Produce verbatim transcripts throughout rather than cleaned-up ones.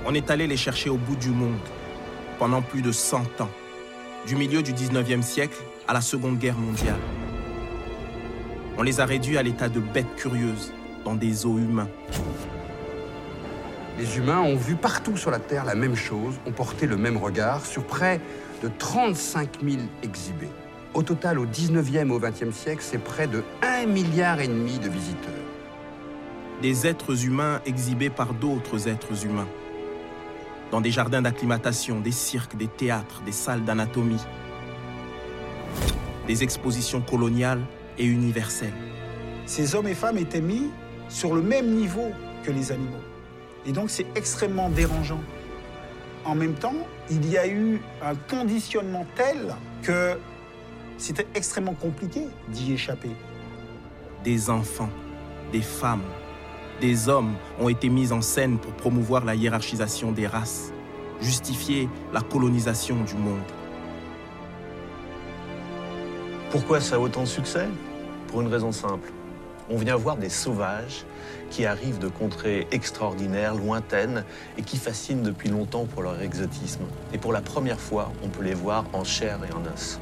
On est allé les chercher au bout du monde, pendant plus de cent ans, du milieu du dix-neuvième siècle à la Seconde Guerre mondiale. On les a réduits à l'état de bêtes curieuses, dans des zoos humains. Les humains ont vu partout sur la Terre la même chose, ont porté le même regard sur près de trente-cinq mille exhibés. Au total, au dix-neuvième et au vingtième siècle, c'est près de un milliard et demi de visiteurs. Des êtres humains exhibés par d'autres êtres humains. Dans des jardins d'acclimatation, des cirques, des théâtres, des salles d'anatomie. Des expositions coloniales et universelles. Ces hommes et femmes étaient mis sur le même niveau que les animaux. Et donc c'est extrêmement dérangeant. En même temps, il y a eu un conditionnement tel que c'était extrêmement compliqué d'y échapper. Des enfants, des femmes, des hommes ont été mis en scène pour promouvoir la hiérarchisation des races, justifier la colonisation du monde. Pourquoi ça a autant de succès? Pour une raison simple. On vient voir des sauvages qui arrivent de contrées extraordinaires, lointaines, et qui fascinent depuis longtemps pour leur exotisme. Et pour la première fois, on peut les voir en chair et en os.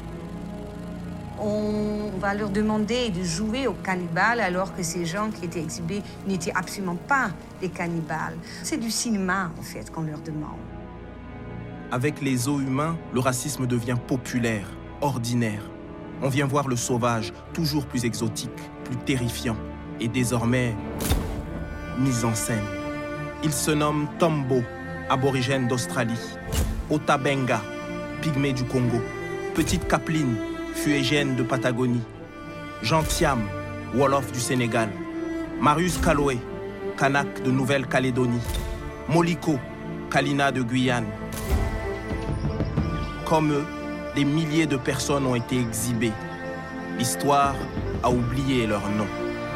On va leur demander de jouer aux cannibales alors que ces gens qui étaient exhibés n'étaient absolument pas des cannibales. C'est du cinéma, en fait, qu'on leur demande. Avec les zoos humains, le racisme devient populaire, ordinaire. On vient voir le sauvage, toujours plus exotique, plus terrifiant, et désormais mis en scène. Il se nomme Tombo, aborigène d'Australie, Otabenga, pygmée du Congo, Petite Capeline, fuégène de Patagonie, Jean Thiam, Wolof du Sénégal, Marius Kaloé, Kanak de Nouvelle-Calédonie, Moliko, Kalina de Guyane. Comme eux, des milliers de personnes ont été exhibées. L'histoire a oublié leur nom.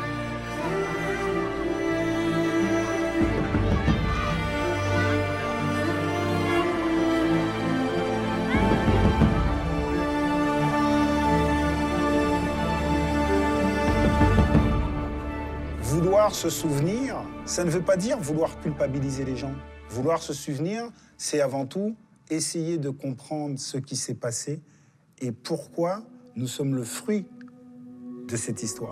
Vouloir se souvenir, ça ne veut pas dire vouloir culpabiliser les gens. Vouloir se souvenir, c'est avant tout essayer de comprendre ce qui s'est passé et pourquoi nous sommes le fruit de cette histoire.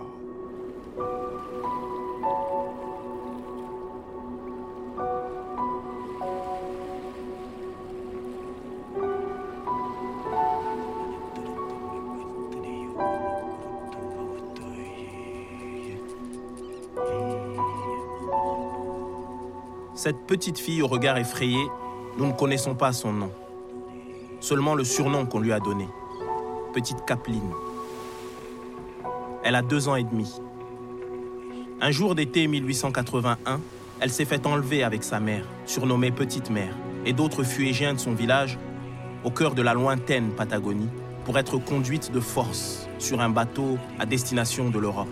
Cette petite fille au regard effrayé, nous ne connaissons pas son nom. Seulement le surnom qu'on lui a donné. Petite Capeline. Elle a deux ans et demi. Un jour d'été mille huit cent quatre-vingt-un, elle s'est fait enlever avec sa mère, surnommée Petite Mère, et d'autres fuégiens de son village, au cœur de la lointaine Patagonie, pour être conduite de force sur un bateau à destination de l'Europe.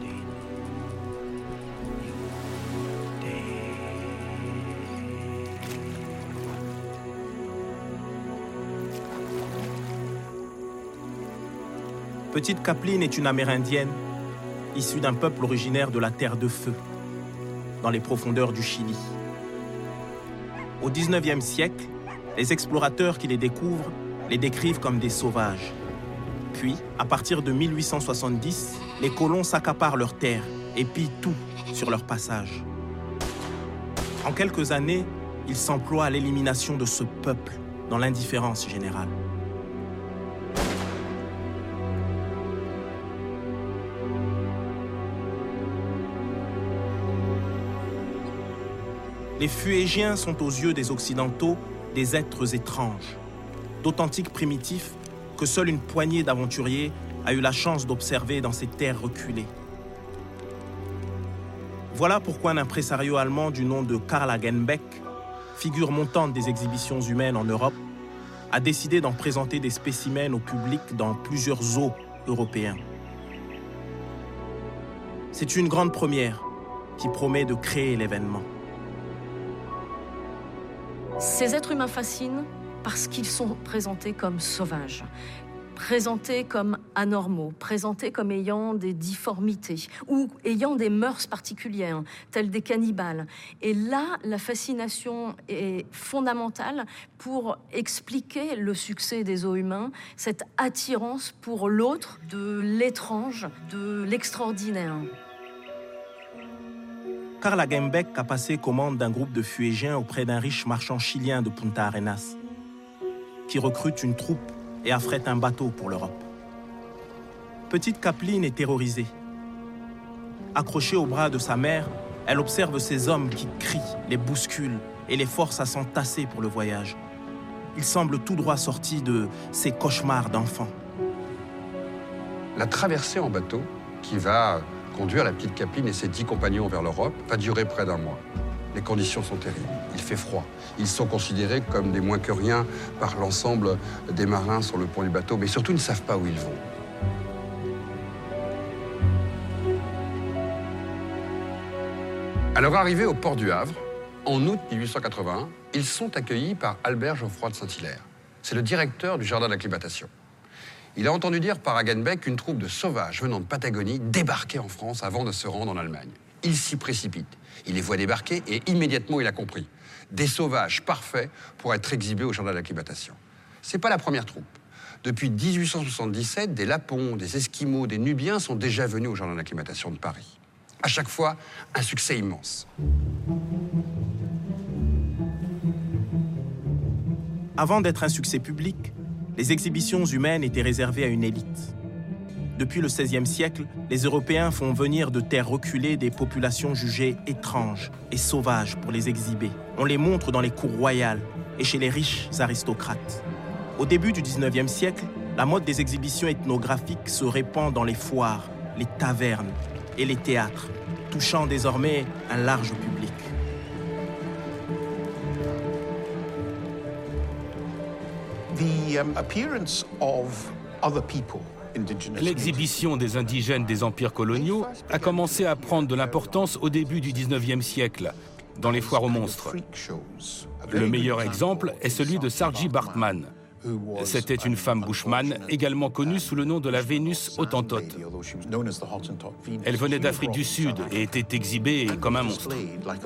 Petite Capeline est une Amérindienne, issue d'un peuple originaire de la Terre de Feu, dans les profondeurs du Chili. Au dix-neuvième siècle, les explorateurs qui les découvrent les décrivent comme des sauvages. Puis, à partir de mille huit cent soixante-dix, les colons s'accaparent leurs terres et pillent tout sur leur passage. En quelques années, ils s'emploient à l'élimination de ce peuple dans l'indifférence générale. Les Fuégiens sont aux yeux des Occidentaux des êtres étranges, d'authentiques primitifs que seule une poignée d'aventuriers a eu la chance d'observer dans ces terres reculées. Voilà pourquoi un impresario allemand du nom de Karl Hagenbeck, figure montante des exhibitions humaines en Europe, a décidé d'en présenter des spécimens au public dans plusieurs zoos européens. C'est une grande première qui promet de créer l'événement. Ces êtres humains fascinent parce qu'ils sont présentés comme sauvages. présentés comme anormaux, présentés comme ayant des difformités ou ayant des mœurs particulières, tels des cannibales. Et là, la fascination est fondamentale pour expliquer le succès des zoos humains, cette attirance pour l'autre, de l'étrange, de l'extraordinaire. Carla Gembek a passé commande d'un groupe de Fuégiens auprès d'un riche marchand chilien de Punta Arenas, qui recrute une troupe et affrète un bateau pour l'Europe. Petite Capeline est terrorisée. Accrochée au bras de sa mère, elle observe ces hommes qui crient, les bousculent et les forcent à s'entasser pour le voyage. Ils semblent tout droit sortis de ces cauchemars d'enfants. La traversée en bateau, qui va conduire la petite Capeline et ses dix compagnons vers l'Europe, va durer près d'un mois. Les conditions sont terribles. Il fait froid. Ils sont considérés comme des moins que rien par l'ensemble des marins sur le pont du bateau, mais surtout ils ne savent pas où ils vont. À leur arrivée au port du Havre, en août mille huit cent quatre-vingt-un, ils sont accueillis par Albert Geoffroy de Saint-Hilaire. C'est le directeur du jardin d'acclimatation. Il a entendu dire par Hagenbeck qu'une troupe de sauvages venant de Patagonie débarquait en France avant de se rendre en Allemagne. Il s'y précipite. Il les voit débarquer et immédiatement il a compris. Des sauvages parfaits pour être exhibés au jardin d'acclimatation. C'est pas la première troupe. Depuis dix-huit cent soixante-dix-sept, des Lapons, des Esquimaux, des Nubiens sont déjà venus au jardin d'acclimatation de Paris. À chaque fois, un succès immense. Avant d'être un succès public, les exhibitions humaines étaient réservées à une élite. Depuis le seizième siècle, les Européens font venir de terres reculées des populations jugées étranges et sauvages pour les exhiber. On les montre dans les cours royales et chez les riches aristocrates. Au début du dix-neuvième siècle, la mode des exhibitions ethnographiques se répand dans les foires, les tavernes et les théâtres, touchant désormais un large public. The um, appearance of other people. L'exhibition des indigènes des empires coloniaux a commencé à prendre de l'importance au début du dix-neuvième siècle, dans les foires aux monstres. Le meilleur exemple est celui de Sarji Bartman. C'était une femme bushman, également connue sous le nom de la Vénus Hottentote. Elle venait d'Afrique du Sud et était exhibée comme un monstre.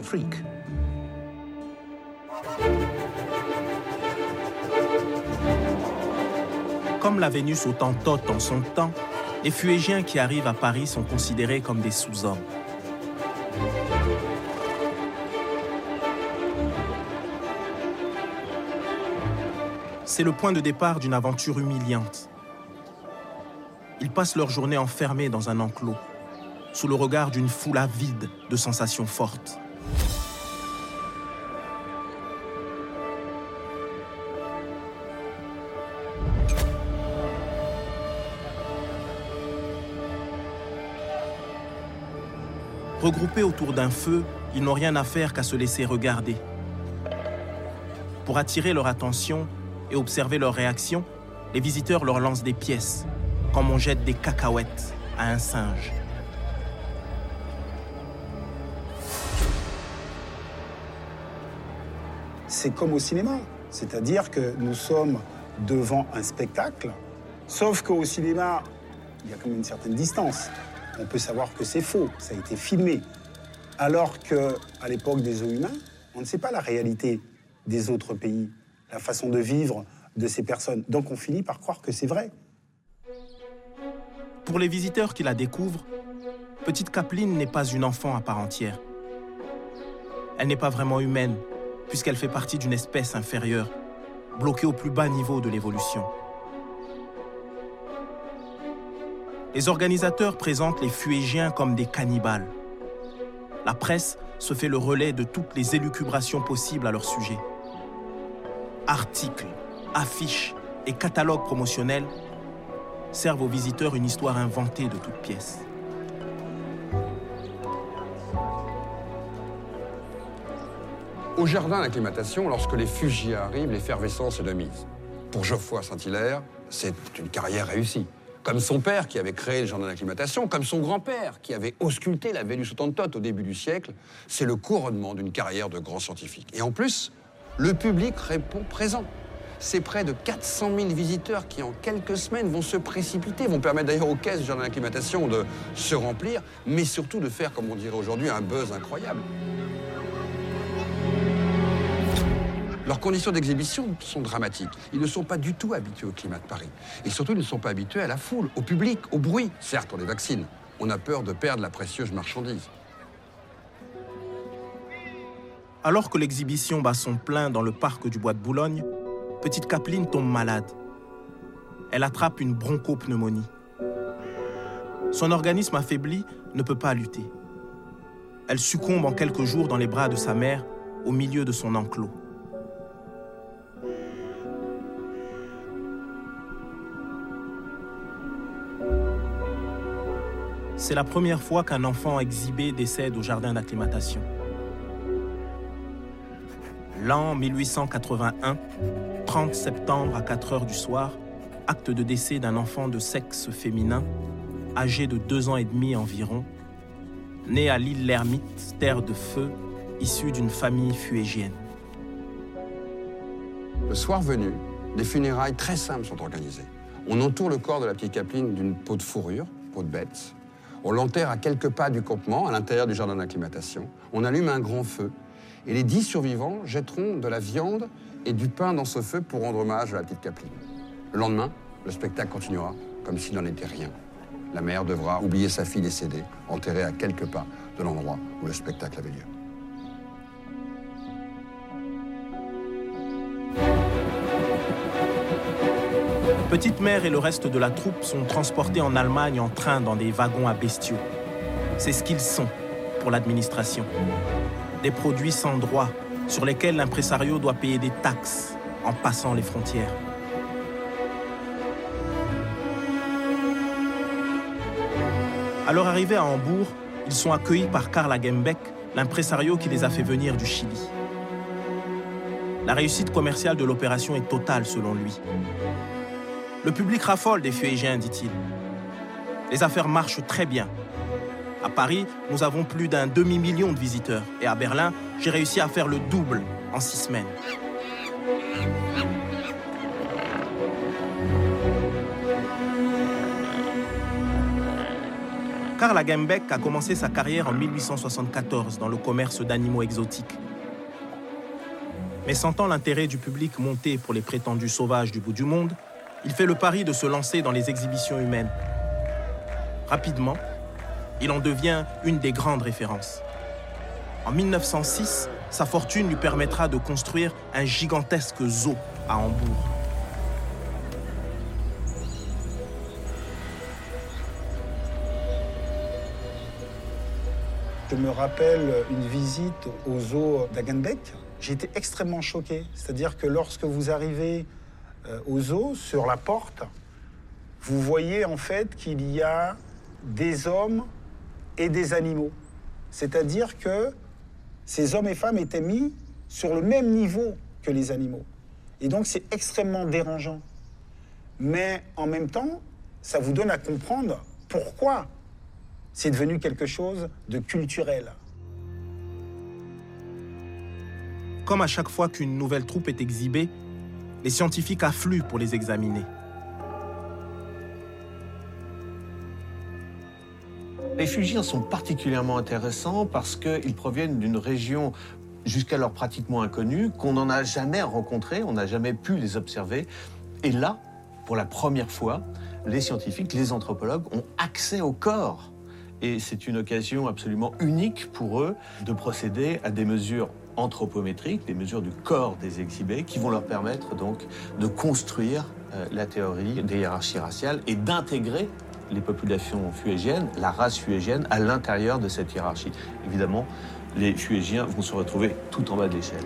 Comme la Vénus Hottentote en son temps, les Fuégiens qui arrivent à Paris sont considérés comme des sous-hommes. C'est le point de départ d'une aventure humiliante. Ils passent leur journée enfermés dans un enclos, sous le regard d'une foule avide de sensations fortes. Regroupés autour d'un feu, ils n'ont rien à faire qu'à se laisser regarder. Pour attirer leur attention et observer leur réaction, les visiteurs leur lancent des pièces, comme on jette des cacahuètes à un singe. C'est comme au cinéma, c'est-à-dire que nous sommes devant un spectacle, sauf qu'au cinéma, il y a quand même une certaine distance. On peut savoir que c'est faux, ça a été filmé. Alors qu'à l'époque des zoos humains, on ne sait pas la réalité des autres pays, la façon de vivre de ces personnes. Donc on finit par croire que c'est vrai. Pour les visiteurs qui la découvrent, Petite Capeline n'est pas une enfant à part entière. Elle n'est pas vraiment humaine, puisqu'elle fait partie d'une espèce inférieure, bloquée au plus bas niveau de l'évolution. Les organisateurs présentent les Fuégiens comme des cannibales. La presse se fait le relais de toutes les élucubrations possibles à leur sujet. Articles, affiches et catalogues promotionnels servent aux visiteurs une histoire inventée de toutes pièces. Au jardin d'acclimatation, lorsque les Fugiens arrivent, l'effervescence est de mise. Pour Geoffroy Saint-Hilaire, c'est une carrière réussie. Comme son père qui avait créé le jardin d'acclimatation, comme son grand-père qui avait ausculté la Vénus Hottentote au début du siècle, c'est le couronnement d'une carrière de grand scientifique. Et en plus, le public répond présent. c'est près de quatre cent mille visiteurs qui, en quelques semaines, vont se précipiter, vont permettre d'ailleurs aux caisses du jardin d'acclimatation de se remplir, mais surtout de faire, comme on dirait aujourd'hui, un buzz incroyable. Leurs conditions d'exhibition sont dramatiques. Ils ne sont pas du tout habitués au climat de Paris. Et surtout, ils ne sont pas habitués à la foule, au public, au bruit. Certes, on les vaccine. On a peur de perdre la précieuse marchandise. Alors que l'exhibition bat son plein dans le parc du Bois de Boulogne, petite Capeline tombe malade. Elle attrape une bronchopneumonie. Son organisme affaibli ne peut pas lutter. Elle succombe en quelques jours dans les bras de sa mère, au milieu de son enclos. C'est la première fois qu'un enfant exhibé décède au jardin d'acclimatation. L'an mille huit cent quatre-vingt-un, trente septembre à quatre heures du soir, acte de décès d'un enfant de sexe féminin, âgé de deux ans et demi environ, né à l'île l'Ermite, terre de feu, issu d'une famille fuégienne. Le soir venu, des funérailles très simples sont organisées. On entoure le corps de la petite Capeline d'une peau de fourrure, peau de bête. On l'enterre à quelques pas du campement, à l'intérieur du jardin d'acclimatation. On allume un grand feu. Et les dix survivants jetteront de la viande et du pain dans ce feu pour rendre hommage à la petite Capeline. Le lendemain, le spectacle continuera comme s'il n'en était rien. La mère devra oublier sa fille décédée, enterrée à quelques pas de l'endroit où le spectacle avait lieu. Petite Mère et le reste de la troupe sont transportés en Allemagne en train dans des wagons à bestiaux. C'est ce qu'ils sont pour l'administration. Des produits sans droit sur lesquels l'impresario doit payer des taxes en passant les frontières. À leur arrivée à Hambourg, ils sont accueillis par Karl Hagenbeck, l'impresario qui les a fait venir du Chili. La réussite commerciale de l'opération est totale selon lui. Le public raffole des Fuégiens, dit-il. Les affaires marchent très bien. À Paris, nous avons plus d'un demi-million de visiteurs. Et à Berlin, j'ai réussi à faire le double en six semaines. Karl Hagenbeck a commencé sa carrière en mille huit cent soixante-quatorze dans le commerce d'animaux exotiques. Mais sentant l'intérêt du public monter pour les prétendus sauvages du bout du monde, il fait le pari de se lancer dans les exhibitions humaines. Rapidement, il en devient une des grandes références. En mille neuf cent six, sa fortune lui permettra de construire un gigantesque zoo à Hambourg. Je me rappelle une visite au zoo d'Hagenbeck. J'ai été extrêmement choqué. C'est-à-dire que lorsque vous arrivez au zoo, sur la porte, vous voyez en fait qu'il y a des hommes et des animaux. C'est-à-dire que ces hommes et femmes étaient mis sur le même niveau que les animaux. Et donc c'est extrêmement dérangeant. Mais en même temps, ça vous donne à comprendre pourquoi c'est devenu quelque chose de culturel. Comme à chaque fois qu'une nouvelle troupe est exhibée, les scientifiques affluent pour les examiner. Les Fuégiens sont particulièrement intéressants parce qu'ils proviennent d'une région jusqu'alors pratiquement inconnue, qu'on n'en a jamais rencontrée, on n'a jamais pu les observer. Et là, pour la première fois, les scientifiques, les anthropologues ont accès au corps. Et c'est une occasion absolument unique pour eux de procéder à des mesures anthropométriques, des mesures du corps des exhibés, qui vont leur permettre donc de construire euh, la théorie des hiérarchies raciales et d'intégrer les populations fuégiennes, la race fuégienne, à l'intérieur de cette hiérarchie. Évidemment, les Fuégiens vont se retrouver tout en bas de l'échelle.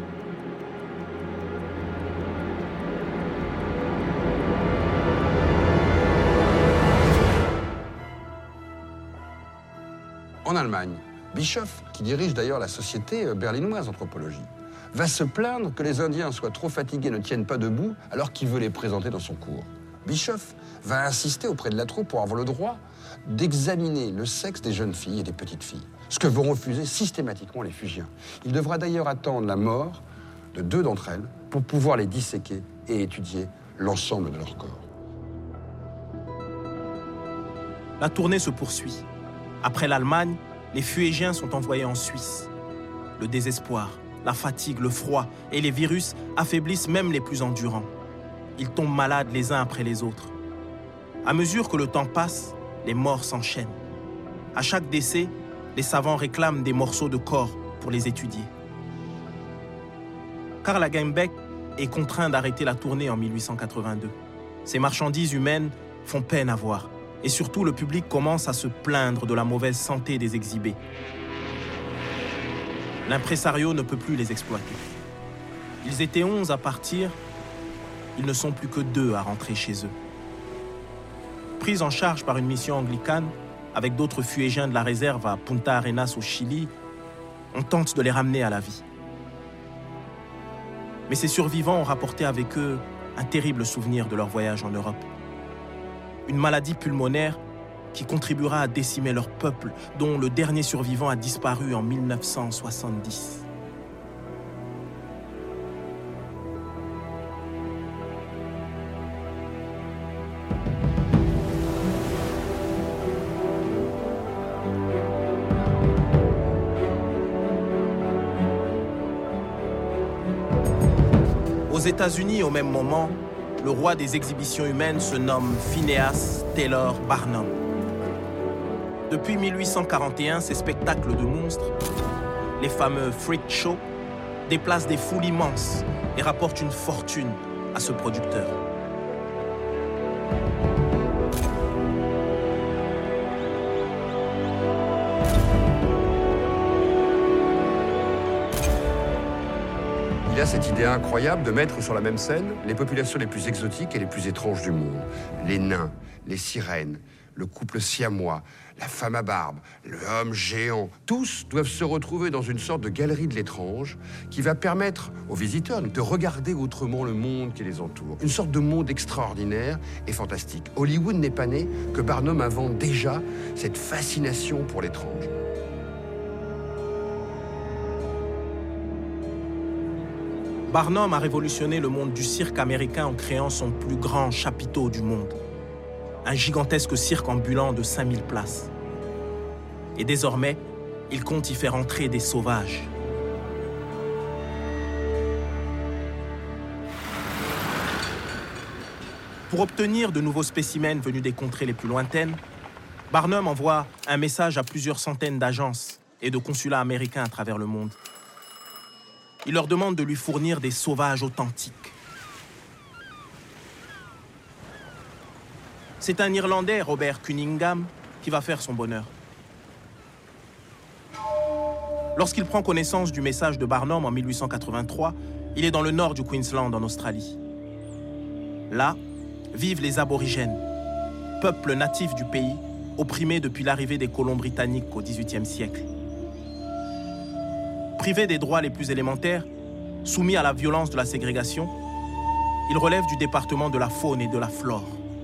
En Allemagne, Bischoff, qui dirige d'ailleurs la société berlinoise d'anthropologie, va se plaindre que les Indiens soient trop fatigués et ne tiennent pas debout alors qu'il veut les présenter dans son cours. Bischoff va insister auprès de la troupe pour avoir le droit d'examiner le sexe des jeunes filles et des petites filles, ce que vont refuser systématiquement les Fuégiens. Il devra d'ailleurs attendre la mort de de deux d'entre elles pour pouvoir les disséquer et étudier l'ensemble de leur corps. La tournée se poursuit. Après l'Allemagne, les Fuégiens sont envoyés en Suisse. Le désespoir, la fatigue, le froid et les virus affaiblissent même les plus endurants. Ils tombent malades les uns après les autres. À mesure que le temps passe, les morts s'enchaînent. À chaque décès, les savants réclament des morceaux de corps pour les étudier. Karl Hagenbeck est contraint d'arrêter la tournée en mille huit cent quatre-vingt-deux. Ces marchandises humaines font peine à voir. Et surtout, le public commence à se plaindre de la mauvaise santé des exhibés. L'impresario ne peut plus les exploiter. Ils étaient onze à partir, ils ne sont plus que deux à rentrer chez eux. Pris en charge par une mission anglicane, avec d'autres Fuégiens de la réserve à Punta Arenas au Chili, on tente de les ramener à la vie. Mais ces survivants ont rapporté avec eux un terrible souvenir de leur voyage en Europe. Une maladie pulmonaire qui contribuera à décimer leur peuple, dont le dernier survivant a disparu en mille neuf cent soixante-dix. Aux États-Unis, au même moment, le roi des exhibitions humaines se nomme Phineas Taylor Barnum. Depuis mille huit cent quarante et un, ces spectacles de monstres, les fameux freak shows, déplacent des foules immenses et rapportent une fortune à ce producteur. Il a cette idée incroyable de mettre sur la même scène les populations les plus exotiques et les plus étranges du monde. Les nains, les sirènes, le couple siamois, la femme à barbe, l'homme géant. Tous doivent se retrouver dans une sorte de galerie de l'étrange qui va permettre aux visiteurs de regarder autrement le monde qui les entoure. Une sorte de monde extraordinaire et fantastique. Hollywood n'est pas né que Barnum invente déjà cette fascination pour l'étrange. Barnum a révolutionné le monde du cirque américain en créant son plus grand chapiteau du monde. Un gigantesque cirque ambulant de cinq mille places. Et désormais, il compte y faire entrer des sauvages. Pour obtenir de nouveaux spécimens venus des contrées les plus lointaines, Barnum envoie un message à plusieurs centaines d'agences et de consulats américains à travers le monde. Il leur demande de lui fournir des sauvages authentiques. C'est un Irlandais, Robert Cunningham, qui va faire son bonheur. Lorsqu'il prend connaissance du message de Barnum en mille huit cent quatre-vingt-trois, il est dans le nord du Queensland, en Australie. Là, vivent les aborigènes, peuple natif du pays, opprimé depuis l'arrivée des colons britanniques au dix-huitième siècle. Privés des droits les plus élémentaires, soumis à la violence de la ségrégation, ils relèvent du département de la faune et de la flore.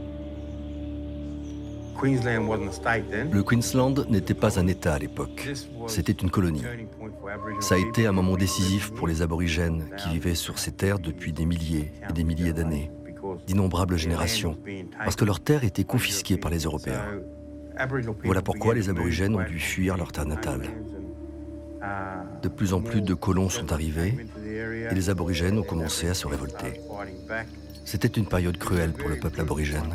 Le Queensland n'était pas un État à l'époque, c'était une colonie. Ça a été un moment décisif pour les aborigènes qui vivaient sur ces terres depuis des milliers et des milliers d'années, d'innombrables générations, parce que leurs terres étaient confisquées par les Européens. Voilà pourquoi les aborigènes ont dû fuir leur terre natale. De plus en plus de colons sont arrivés et les aborigènes ont commencé à se révolter. C'était une période cruelle pour le peuple aborigène.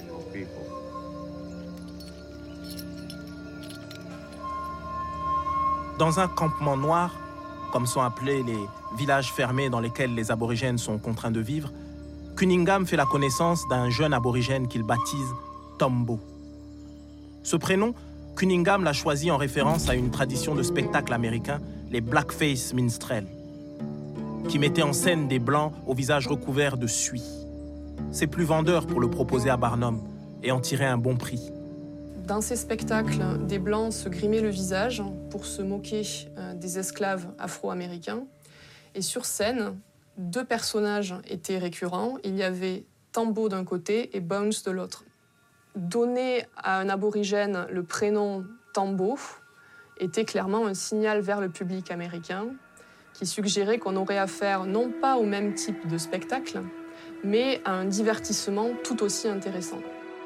Dans un campement noir, comme sont appelés les villages fermés dans lesquels les aborigènes sont contraints de vivre, Cunningham fait la connaissance d'un jeune aborigène qu'il baptise Tombo. Ce prénom, Cunningham l'a choisi en référence à une tradition de spectacle américain, les Blackface Minstrels, qui mettaient en scène des blancs au visage recouvert de suie. C'est plus vendeur pour le proposer à Barnum et en tirer un bon prix. Dans ces spectacles, des blancs se grimaient le visage pour se moquer des esclaves afro-américains. Et sur scène, deux personnages étaient récurrents. Il y avait Tambo d'un côté et Bones de l'autre. Donner à un aborigène le prénom Tambo était clairement un signal vers le public américain qui suggérait qu'on aurait affaire non pas au même type de spectacle, mais à un divertissement tout aussi intéressant.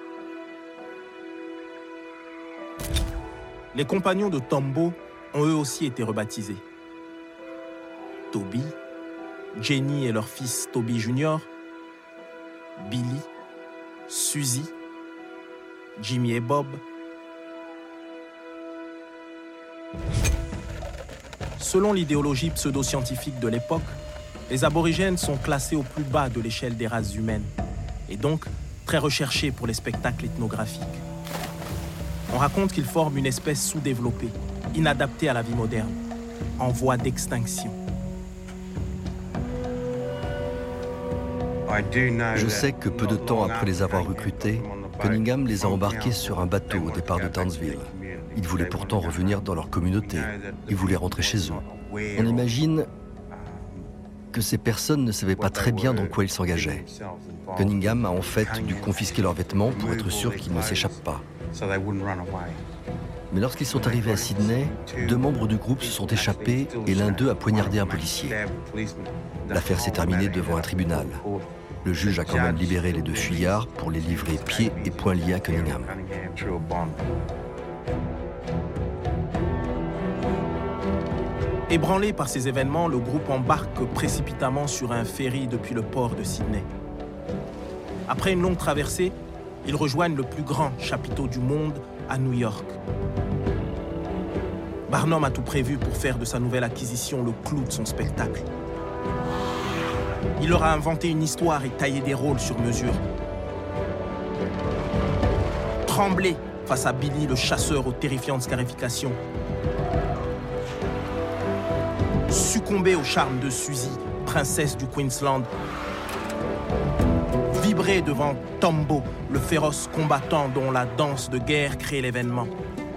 Les compagnons de Tombo ont eux aussi été rebaptisés. Toby, Jenny et leur fils Toby Junior, Billy, Suzy, Jimmy et Bob. Selon l'idéologie pseudo-scientifique de l'époque, les aborigènes sont classés au plus bas de l'échelle des races humaines et donc très recherchés pour les spectacles ethnographiques. On raconte qu'ils forment une espèce sous-développée, inadaptée à la vie moderne, en voie d'extinction. Je sais que peu de temps après les avoir recrutés, Cunningham les a embarqués sur un bateau au départ de Townsville. Ils voulaient pourtant revenir dans leur communauté. Ils voulaient rentrer chez eux. On imagine que ces personnes ne savaient pas très bien dans quoi ils s'engageaient. Cunningham a en fait dû confisquer leurs vêtements pour être sûr qu'ils ne s'échappent pas. Mais lorsqu'ils sont arrivés à Sydney, deux membres du groupe se sont échappés et l'un d'eux a poignardé un policier. L'affaire s'est terminée devant un tribunal. Le juge a quand même libéré les deux fuyards pour les livrer pieds et poings liés à Cunningham. Ébranlé par ces événements, le groupe embarque précipitamment sur un ferry depuis le port de Sydney. Après une longue traversée, ils rejoignent le plus grand chapiteau du monde à New York. Barnum a tout prévu pour faire de sa nouvelle acquisition le clou de son spectacle. Il leur a inventé une histoire et taillé des rôles sur mesure. Trembler face à Billy, le chasseur aux terrifiantes scarifications. Succomber au charme de Suzy, princesse du Queensland. Vibrer devant Tombo, le féroce combattant dont la danse de guerre crée l'événement.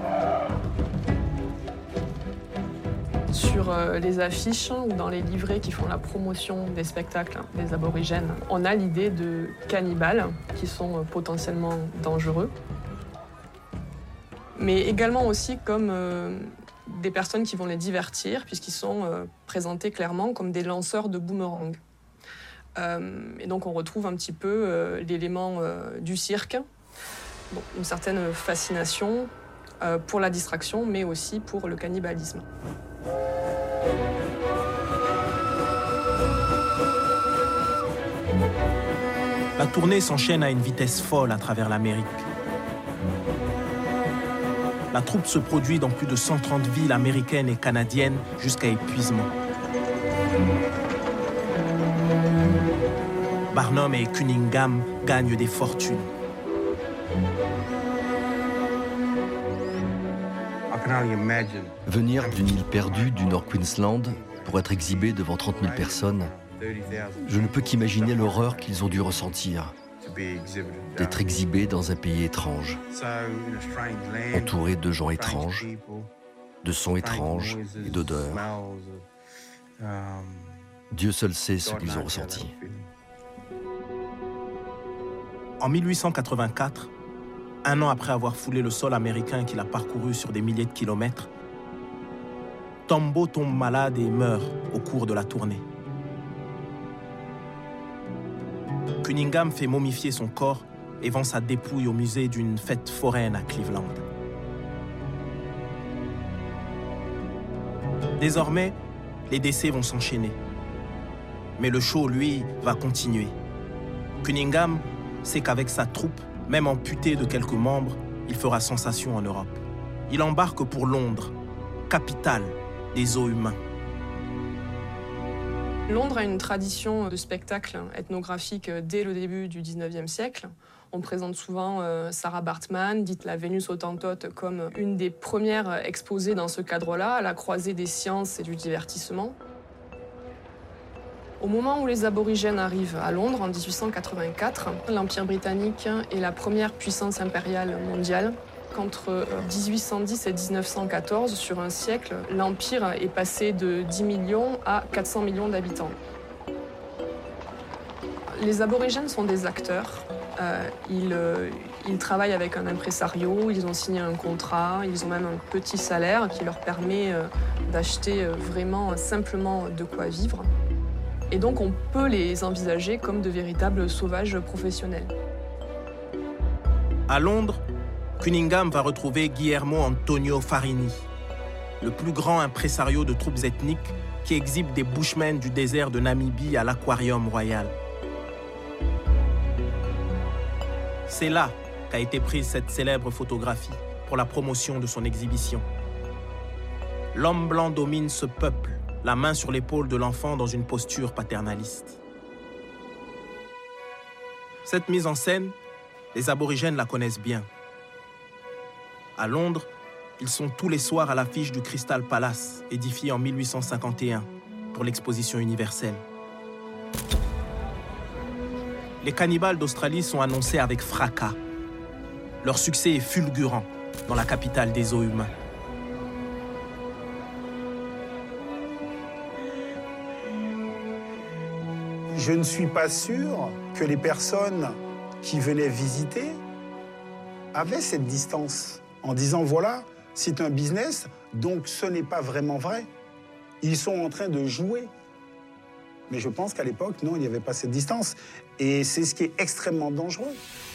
Sur les affiches ou dans les livrets qui font la promotion des spectacles des aborigènes, on a l'idée de cannibales qui sont potentiellement dangereux, mais également aussi comme euh, des personnes qui vont les divertir puisqu'ils sont euh, présentés clairement comme des lanceurs de boomerangs. Euh, et donc on retrouve un petit peu euh, l'élément euh, du cirque, bon, une certaine fascination euh, pour la distraction, mais aussi pour le cannibalisme. La tournée s'enchaîne à une vitesse folle à travers l'Amérique. La troupe se produit dans plus de cent trente villes américaines et canadiennes jusqu'à épuisement. Barnum et Cunningham gagnent des fortunes. Venir d'une île perdue du Nord Queensland pour être exhibé devant trente mille personnes, je ne peux qu'imaginer l'horreur qu'ils ont dû ressentir d'être exhibés dans un pays étrange, entouré de gens étranges, de sons étranges et d'odeurs. Dieu seul sait ce qu'ils ont ressenti. En mille huit cent quatre-vingt-quatre, un an après avoir foulé le sol américain qu'il a parcouru sur des milliers de kilomètres, Tombo tombe malade et meurt au cours de la tournée. Cunningham fait momifier son corps et vend sa dépouille au musée d'une fête foraine à Cleveland. Désormais, les décès vont s'enchaîner. Mais le show, lui, va continuer. Cunningham sait qu'avec sa troupe, même amputé de quelques membres, il fera sensation en Europe. Il embarque pour Londres, capitale des zoos humains. Londres a une tradition de spectacle ethnographique dès le début du dix-neuvième siècle. On présente souvent Sarah Bartman, dite la Vénus Hottentote, comme une des premières exposées dans ce cadre-là, à la croisée des sciences et du divertissement. Au moment où les aborigènes arrivent à Londres, en dix-huit cent quatre-vingt-quatre, l'Empire britannique est la première puissance impériale mondiale. Qu'entre dix-huit cent dix et mille neuf cent quatorze, sur un siècle, l'Empire est passé de dix millions à quatre cents millions d'habitants. Les aborigènes sont des acteurs Euh, ils, euh, ils travaillent avec un impresario, ils ont signé un contrat, ils ont même un petit salaire qui leur permet euh, d'acheter euh, vraiment simplement de quoi vivre. Et donc on peut les envisager comme de véritables sauvages professionnels. À Londres, Cunningham va retrouver Guillermo Antonio Farini, le plus grand impresario de troupes ethniques qui exhibe des bushmen du désert de Namibie à l'Aquarium Royal. C'est là qu'a été prise cette célèbre photographie pour la promotion de son exhibition. L'homme blanc domine ce peuple, la main sur l'épaule de l'enfant dans une posture paternaliste. Cette mise en scène, les aborigènes la connaissent bien. À Londres, ils sont tous les soirs à l'affiche du Crystal Palace, édifié en mille huit cent cinquante et un pour l'exposition universelle. Les cannibales d'Australie sont annoncés avec fracas. Leur succès est fulgurant dans la capitale des os humains. Je ne suis pas sûr que les personnes qui venaient visiter avaient cette distance en disant voilà, c'est un business, donc ce n'est pas vraiment vrai. Ils sont en train de jouer. Mais je pense qu'à l'époque, non, il n'y avait pas cette distance. Et c'est ce qui est extrêmement dangereux.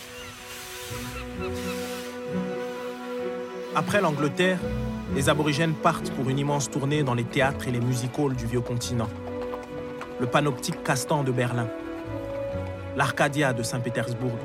Après l'Angleterre, les aborigènes partent pour une immense tournée dans les théâtres et les music-halls du vieux continent. Le Panoptique Castan de Berlin, l'Arcadia de Saint-Pétersbourg,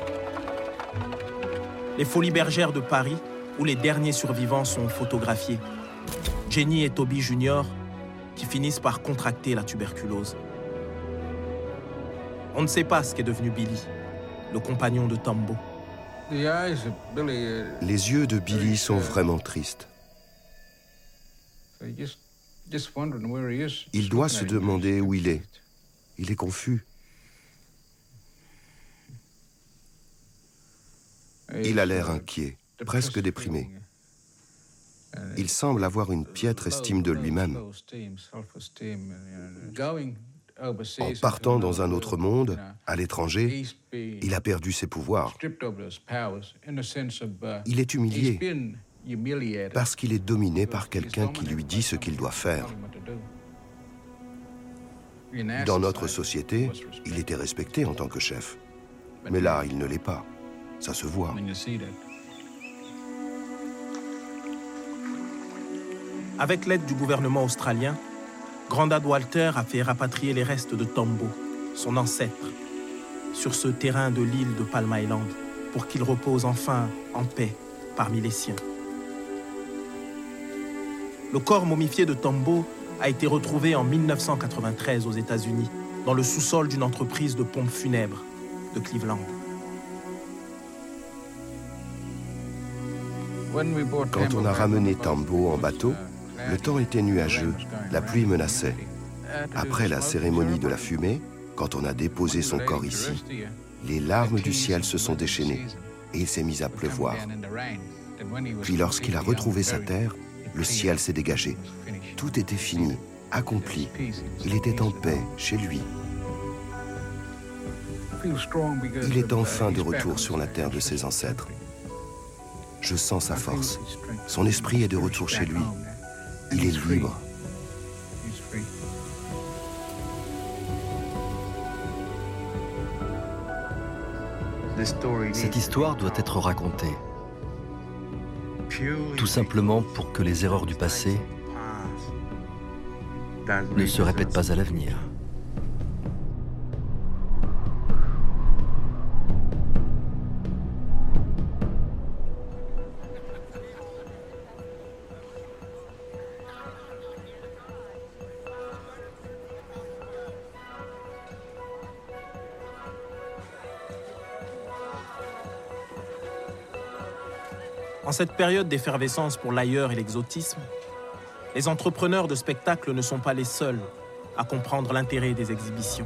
les Folies Bergères de Paris, où les derniers survivants sont photographiés. Jenny et Toby Junior qui finissent par contracter la tuberculose. On ne sait pas ce qu'est devenu Billy, le compagnon de Tombo. Les yeux de Billy sont vraiment tristes. Il doit se demander où il est. Il est confus. Il a l'air inquiet, presque déprimé. Il semble avoir une piètre estime de lui-même. En partant dans un autre monde, à l'étranger, il a perdu ses pouvoirs. Il est humilié parce qu'il est dominé par quelqu'un qui lui dit ce qu'il doit faire. Dans notre société, il était respecté en tant que chef. Mais là, il ne l'est pas. Ça se voit. Avec l'aide du gouvernement australien, Grandad Walter a fait rapatrier les restes de Tombo, son ancêtre, sur ce terrain de l'île de Palm Island, pour qu'il repose enfin en paix parmi les siens. Le corps momifié de Tombo a été retrouvé en mille neuf cent quatre-vingt-treize aux États-Unis, dans le sous-sol d'une entreprise de pompes funèbres de Cleveland. Quand on a ramené Tombo en bateau, le temps était nuageux, la pluie menaçait. Après la cérémonie de la fumée, quand on a déposé son corps ici, les larmes du ciel se sont déchaînées et il s'est mis à pleuvoir. Puis lorsqu'il a retrouvé sa terre, le ciel s'est dégagé. Tout était fini, accompli. Il était en paix chez lui. Il est enfin de retour sur la terre de ses ancêtres. Je sens sa force. Son esprit est de retour chez lui. Il est libre. Cette histoire doit être racontée, tout simplement pour que les erreurs du passé ne se répètent pas à l'avenir. En cette période d'effervescence pour l'ailleurs et l'exotisme, les entrepreneurs de spectacles ne sont pas les seuls à comprendre l'intérêt des exhibitions.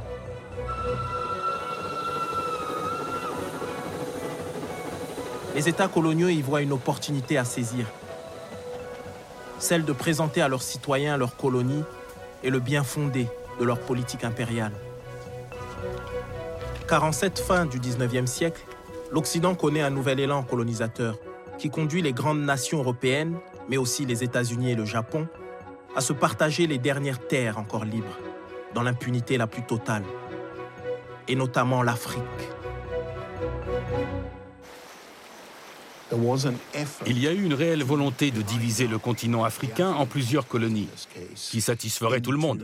Les États coloniaux y voient une opportunité à saisir, celle de présenter à leurs citoyens leur colonie et le bien fondé de leur politique impériale. Car en cette fin du dix-neuvième siècle, l'Occident connaît un nouvel élan colonisateur qui conduit les grandes nations européennes, mais aussi les États-Unis et le Japon, à se partager les dernières terres encore libres, dans l'impunité la plus totale, et notamment l'Afrique. Il y a eu une réelle volonté de diviser le continent africain en plusieurs colonies, qui satisferaient tout le monde.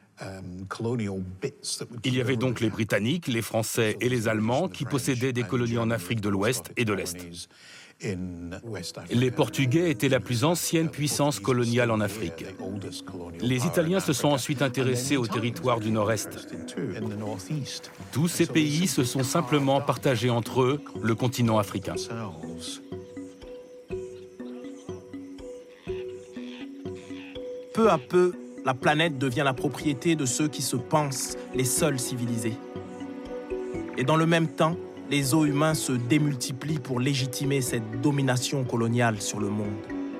Il y avait donc les Britanniques, les Français et les Allemands qui possédaient des colonies en Afrique de l'Ouest et de l'Est. Les Portugais étaient la plus ancienne puissance coloniale en Afrique. Les Italiens se sont ensuite intéressés au territoire du Nord-Est. Tous ces pays se sont simplement partagés entre eux le continent africain. Peu à peu, la planète devient la propriété de ceux qui se pensent les seuls civilisés. Et dans le même temps, les os humains se démultiplient pour légitimer cette domination coloniale sur le monde.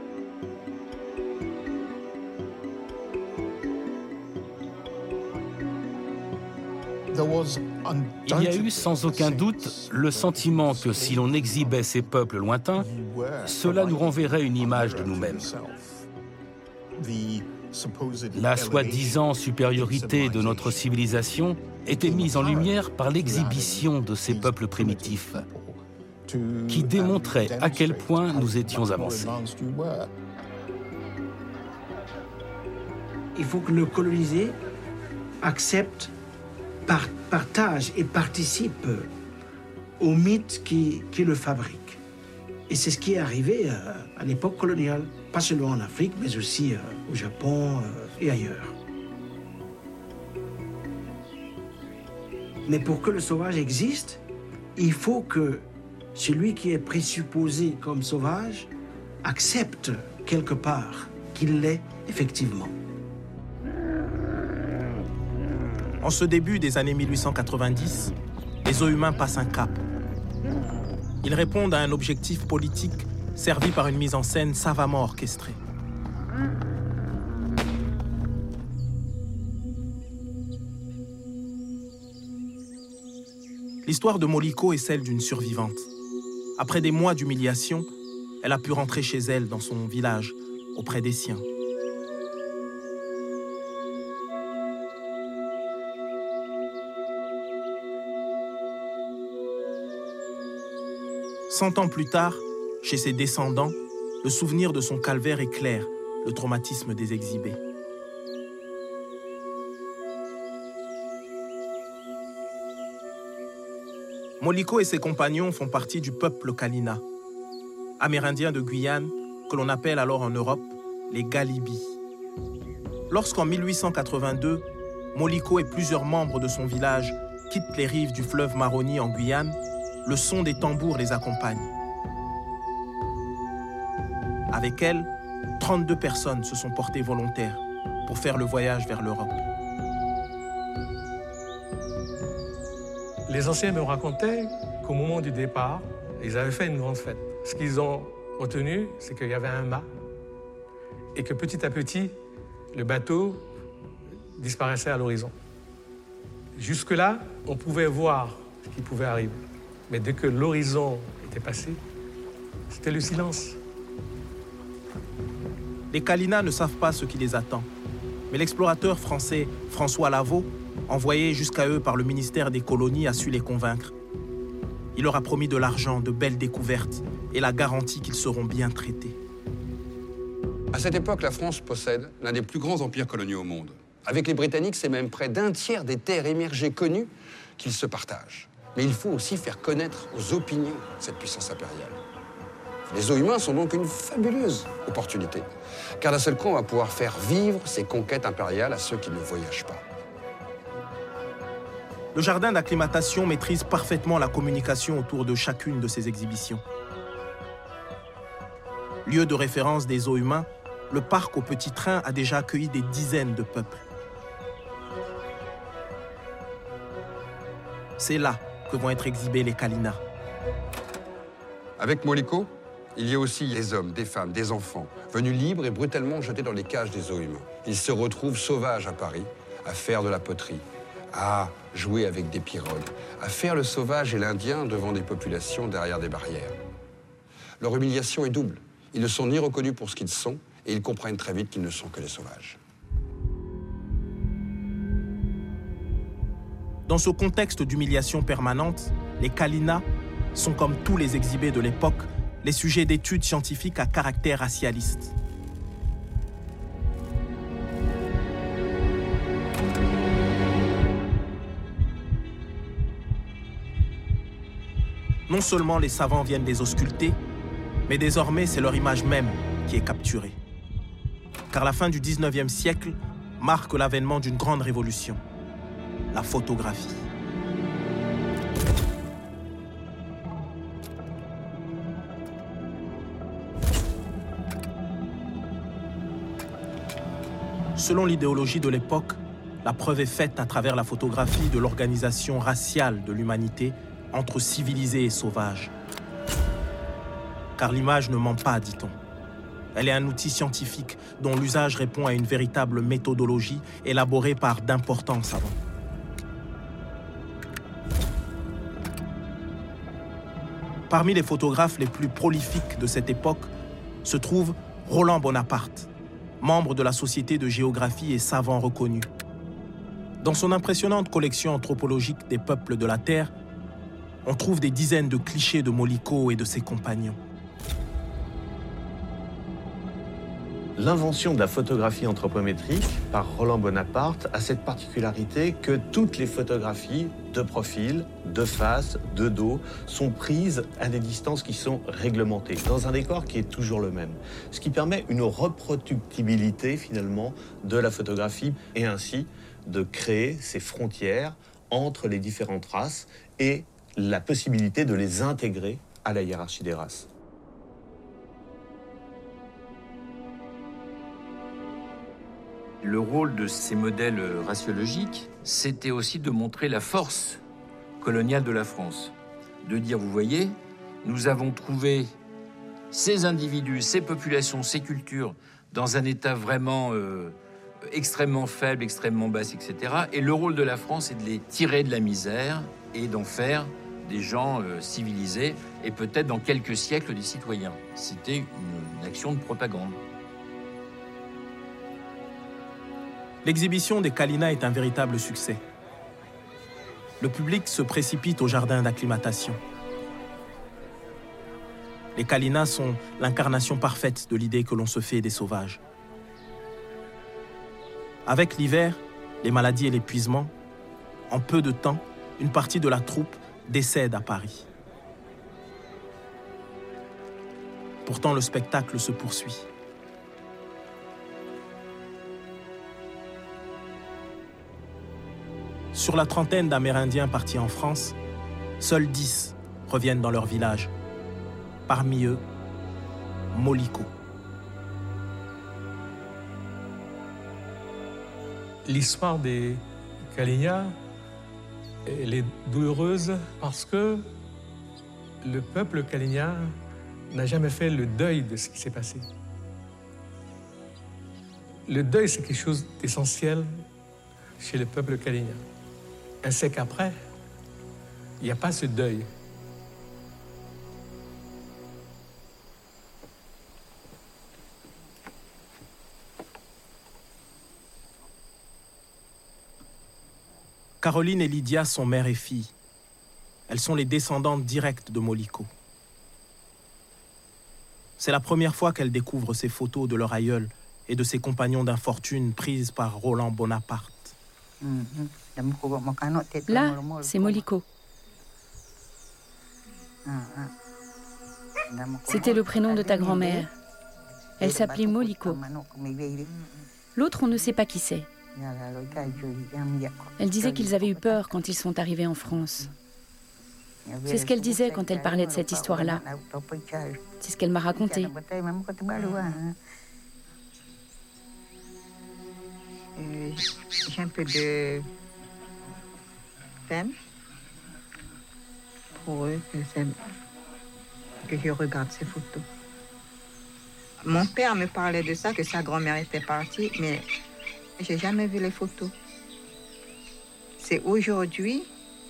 Il y a eu sans aucun doute le sentiment que si l'on exhibait ces peuples lointains, cela nous renverrait une image de nous-mêmes. La soi-disant supériorité de notre civilisation était mise en lumière par l'exhibition de ces peuples primitifs, qui démontraient à quel point nous étions avancés. Il faut que le colonisé accepte, par, partage et participe au mythe qui, qui le fabrique. Et c'est ce qui est arrivé euh, à l'époque coloniale, pas seulement en Afrique, mais aussi euh, au Japon euh, et ailleurs. Mais pour que le sauvage existe, il faut que celui qui est présupposé comme sauvage accepte quelque part qu'il l'est effectivement. En ce début des années mille huit cent quatre-vingt-dix, les os humains passent un cap. Ils répondent à un objectif politique servi par une mise en scène savamment orchestrée. L'histoire de Moliko est celle d'une survivante. Après des mois d'humiliation, elle a pu rentrer chez elle dans son village, auprès des siens. Cent ans plus tard, chez ses descendants, le souvenir de son calvaire éclaire le traumatisme des exhibés. Moliko et ses compagnons font partie du peuple Kalina, amérindiens de Guyane, que l'on appelle alors en Europe les Galibis. Lorsqu'en mille huit cent quatre-vingt-deux, Moliko et plusieurs membres de son village quittent les rives du fleuve Maroni en Guyane, le son des tambours les accompagne. Avec elle, trente-deux personnes se sont portées volontaires pour faire le voyage vers l'Europe. Les anciens me racontaient qu'au moment du départ, ils avaient fait une grande fête. Ce qu'ils ont retenu, c'est qu'il y avait un mât et que petit à petit, le bateau disparaissait à l'horizon. Jusque-là, on pouvait voir ce qui pouvait arriver. Mais dès que l'horizon était passé, c'était le silence. Les Kalina ne savent pas ce qui les attend. Mais l'explorateur français François Lavaux, envoyé jusqu'à eux par le ministère des colonies, a su les convaincre. Il leur a promis de l'argent, de belles découvertes et la garantie qu'ils seront bien traités. À cette époque, la France possède l'un des plus grands empires coloniaux au monde. Avec les Britanniques, c'est même près d'un tiers des terres émergées connues qu'ils se partagent. Mais il faut aussi faire connaître aux opinions cette puissance impériale. Les os humains sont donc une fabuleuse opportunité, car d'un seul coup, on va pouvoir faire vivre ces conquêtes impériales à ceux qui ne voyagent pas. Le jardin d'acclimatation maîtrise parfaitement la communication autour de chacune de ces exhibitions. Lieu de référence des os humains, le parc au petit train a déjà accueilli des dizaines de peuples. C'est là que vont être exhibés les Kalina. Avec Moliko, il y a aussi des hommes, des femmes, des enfants, venus libres et brutalement jetés dans les cages des os humains. Ils se retrouvent sauvages à Paris, à faire de la poterie, à jouer avec des pirogues, à faire le sauvage et l'Indien devant des populations derrière des barrières. Leur humiliation est double. Ils ne sont ni reconnus pour ce qu'ils sont, et ils comprennent très vite qu'ils ne sont que des sauvages. Dans ce contexte d'humiliation permanente, les Kalinas sont, comme tous les exhibés de l'époque, les sujets d'études scientifiques à caractère racialiste. Non seulement les savants viennent les ausculter, mais désormais c'est leur image même qui est capturée. Car la fin du dix-neuvième siècle marque l'avènement d'une grande révolution, la photographie. Selon l'idéologie de l'époque, la preuve est faite à travers la photographie de l'organisation raciale de l'humanité entre civilisés et sauvages. Car l'image ne ment pas, dit-on. Elle est un outil scientifique dont l'usage répond à une véritable méthodologie élaborée par d'importants savants. Parmi les photographes les plus prolifiques de cette époque se trouve Roland Bonaparte, membre de la Société de géographie et savant reconnu. Dans son impressionnante collection anthropologique des peuples de la Terre, on trouve des dizaines de clichés de Molico et de ses compagnons. L'invention de la photographie anthropométrique par Roland Bonaparte a cette particularité que toutes les photographies de profil, de face, de dos sont prises à des distances qui sont réglementées, dans un décor qui est toujours le même. Ce qui permet une reproductibilité finalement de la photographie et ainsi de créer ces frontières entre les différentes races et la possibilité de les intégrer à la hiérarchie des races. Le rôle de ces modèles raciologiques, c'était aussi de montrer la force coloniale de la France. De dire, vous voyez, nous avons trouvé ces individus, ces populations, ces cultures dans un état vraiment euh, extrêmement faible, extrêmement basse, et cetera. Et le rôle de la France est de les tirer de la misère et d'en faire des gens euh, civilisés et peut-être dans quelques siècles des citoyens. C'était une, une action de propagande. L'exhibition des Kalinas est un véritable succès. Le public se précipite au jardin d'acclimatation. Les Kalinas sont l'incarnation parfaite de l'idée que l'on se fait des sauvages. Avec l'hiver, les maladies et l'épuisement, en peu de temps, une partie de la troupe décède à Paris. Pourtant, le spectacle se poursuit. Sur la trentaine d'Amérindiens partis en France, seuls dix reviennent dans leur village. Parmi eux, Molico. L'histoire des Kalinas, elle est douloureuse parce que le peuple Kalina n'a jamais fait le deuil de ce qui s'est passé. Le deuil, c'est quelque chose d'essentiel chez le peuple Kalina. Un siècle après, il n'y a pas ce deuil. Caroline et Lydia sont mère et fille. Elles sont les descendantes directes de Molico. C'est la première fois qu'elles découvrent ces photos de leur aïeul et de ses compagnons d'infortune prises par Roland Bonaparte. Là, c'est Molico. C'était le prénom de ta grand-mère. Elle s'appelait Molico. L'autre, on ne sait pas qui c'est. Elle disait qu'ils avaient eu peur quand ils sont arrivés en France. C'est ce qu'elle disait quand elle parlait de cette histoire-là. C'est ce qu'elle m'a raconté. Euh, j'ai un peu de peine pour eux que, que je regarde ces photos. Mon père me parlait de ça, que sa grand-mère était partie, mais j'ai jamais vu les photos. C'est aujourd'hui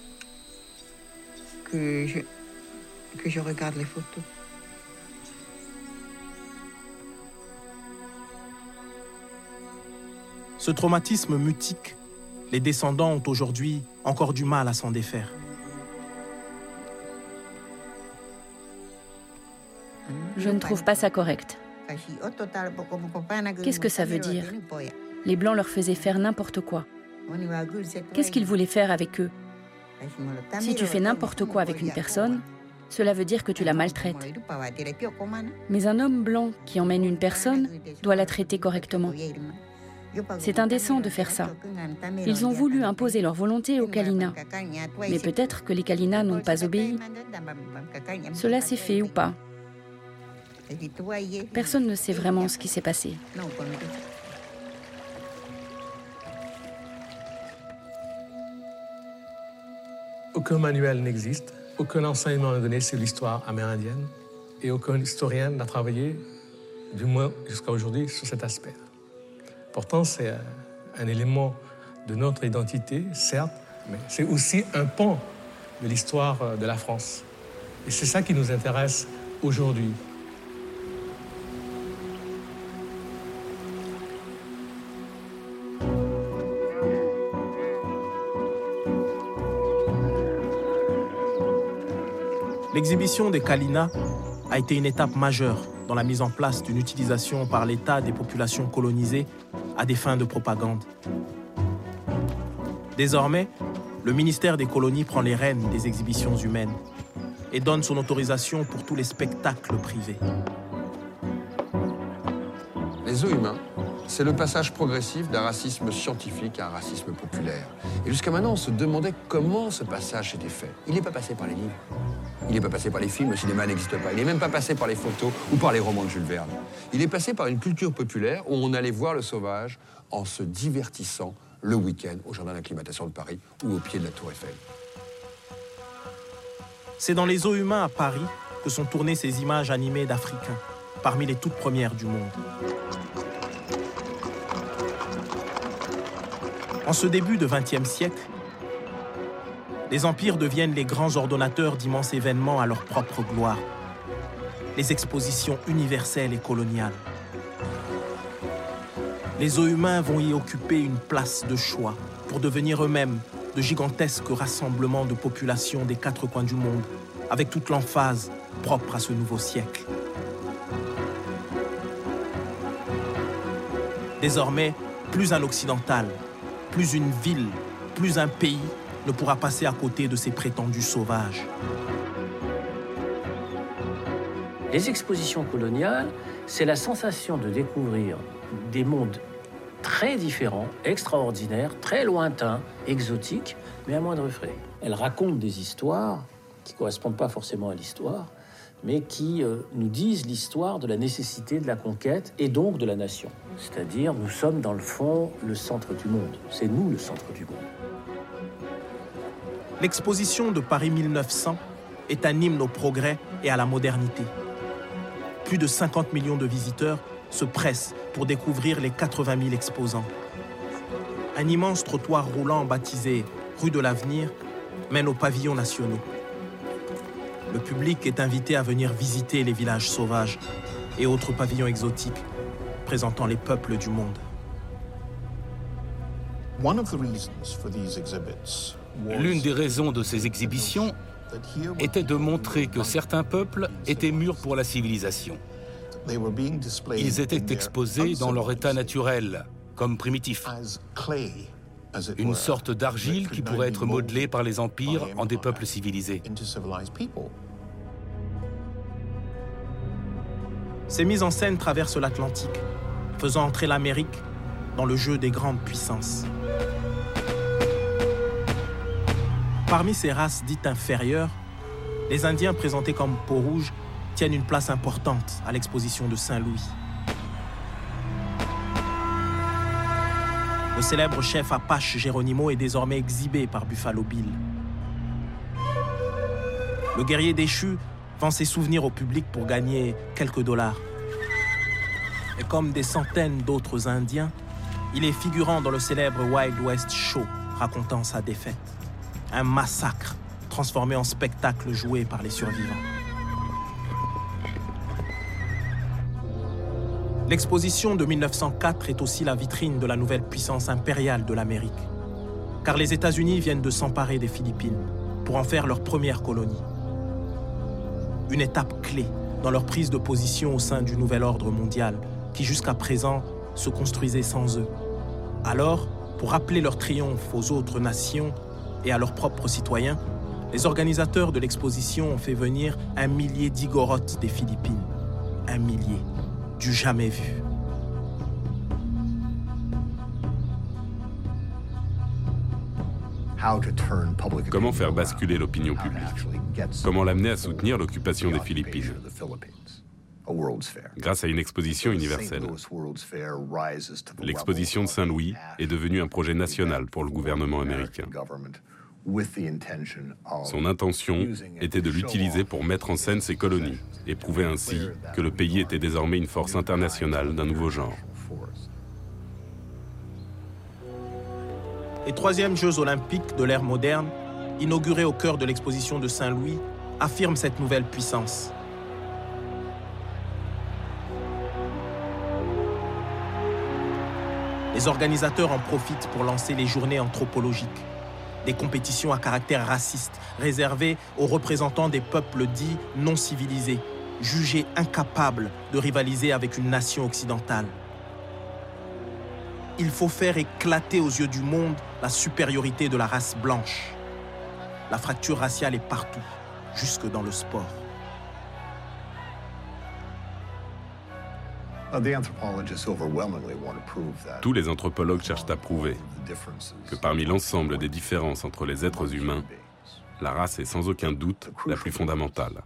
que je, que je regarde les photos. Ce traumatisme mutique, les descendants ont aujourd'hui encore du mal à s'en défaire. Je ne trouve pas ça correct. Qu'est-ce que ça veut dire? Les Blancs leur faisaient faire n'importe quoi. Qu'est-ce qu'ils voulaient faire avec eux? Si tu fais n'importe quoi avec une personne, cela veut dire que tu la maltraites. Mais un homme blanc qui emmène une personne doit la traiter correctement. C'est indécent de faire ça. Ils ont voulu imposer leur volonté aux Kalina. Mais peut-être que les Kalina n'ont pas obéi. Cela s'est fait ou pas? Personne ne sait vraiment ce qui s'est passé. Aucun manuel n'existe, aucun enseignement n'est donné sur l'histoire amérindienne et aucun historien n'a travaillé, du moins jusqu'à aujourd'hui, sur cet aspect. Pourtant, c'est un élément de notre identité, certes, mais c'est aussi un pan de l'histoire de la France. Et c'est ça qui nous intéresse aujourd'hui. L'exhibition des Kalina a été une étape majeure dans la mise en place d'une utilisation par l'État des populations colonisées à des fins de propagande. Désormais, le ministère des colonies prend les rênes des exhibitions humaines et donne son autorisation pour tous les spectacles privés. Les zoos humains, c'est le passage progressif d'un racisme scientifique à un racisme populaire. Et jusqu'à maintenant, on se demandait comment ce passage s'était fait. Il n'est pas passé par les livres. Il n'est pas passé par les films, le cinéma n'existe pas. Il n'est même pas passé par les photos ou par les romans de Jules Verne. Il est passé par une culture populaire où on allait voir le sauvage en se divertissant le week-end au jardin d'acclimatation de Paris ou au pied de la Tour Eiffel. C'est dans les zoos humains à Paris que sont tournées ces images animées d'Africains, parmi les toutes premières du monde. En ce début de vingtième siècle, les empires deviennent les grands ordonnateurs d'immenses événements à leur propre gloire. Les expositions universelles et coloniales. Les zoos humains vont y occuper une place de choix pour devenir eux-mêmes de gigantesques rassemblements de populations des quatre coins du monde, avec toute l'emphase propre à ce nouveau siècle. Désormais, plus un occidental, plus une ville, plus un pays ne pourra passer à côté de ces prétendus sauvages. Les expositions coloniales, c'est la sensation de découvrir des mondes très différents, extraordinaires, très lointains, exotiques, mais à moindre frais. Elles racontent des histoires qui ne correspondent pas forcément à l'histoire, mais qui euh, nous disent l'histoire de la nécessité de la conquête et donc de la nation. C'est-à-dire, nous sommes dans le fond le centre du monde. C'est nous le centre du monde. L'exposition de Paris mille neuf cents est un hymne au progrès et à la modernité. Plus de cinquante millions de visiteurs se pressent pour découvrir les quatre-vingt mille exposants. Un immense trottoir roulant baptisé rue de l'Avenir mène aux pavillons nationaux. Le public est invité à venir visiter les villages sauvages et autres pavillons exotiques présentant les peuples du monde. L'une des raisons de ces exhibitions était de montrer que certains peuples étaient mûrs pour la civilisation. Ils étaient exposés dans leur état naturel, comme primitifs. Une sorte d'argile qui pourrait être modelée par les empires en des peuples civilisés. Ces mises en scène traversent l'Atlantique, faisant entrer l'Amérique dans le jeu des grandes puissances. Parmi ces races dites inférieures, les Indiens présentés comme peaux-rouges tiennent une place importante à l'exposition de Saint-Louis. Le célèbre chef Apache Geronimo est désormais exhibé par Buffalo Bill. Le guerrier déchu vend ses souvenirs au public pour gagner quelques dollars. Et comme des centaines d'autres Indiens, il est figurant dans le célèbre Wild West Show, racontant sa défaite. Un massacre transformé en spectacle joué par les survivants. L'exposition de mille neuf cent quatre est aussi la vitrine de la nouvelle puissance impériale de l'Amérique. Car les États-Unis viennent de s'emparer des Philippines pour en faire leur première colonie. Une étape clé dans leur prise de position au sein du nouvel ordre mondial qui jusqu'à présent se construisait sans eux. Alors, pour rappeler leur triomphe aux autres nations et à leurs propres citoyens, les organisateurs de l'exposition ont fait venir un millier d'Igorotes des Philippines. Un millier. Du jamais vu. Comment faire basculer l'opinion publique? Comment l'amener à soutenir l'occupation des Philippines? Grâce à une exposition universelle. L'exposition de Saint-Louis est devenue un projet national pour le gouvernement américain. Son intention était de l'utiliser pour mettre en scène ses colonies et prouver ainsi que le pays était désormais une force internationale d'un nouveau genre. Les troisièmes Jeux olympiques de l'ère moderne, inaugurés au cœur de l'exposition de Saint-Louis, affirment cette nouvelle puissance. Les organisateurs en profitent pour lancer les journées anthropologiques, des compétitions à caractère raciste réservées aux représentants des peuples dits non civilisés, jugés incapables de rivaliser avec une nation occidentale. Il faut faire éclater aux yeux du monde la supériorité de la race blanche. La fracture raciale est partout, jusque dans le sport. Tous les anthropologues cherchent à prouver que parmi l'ensemble des différences entre les êtres humains, la race est sans aucun doute la plus fondamentale.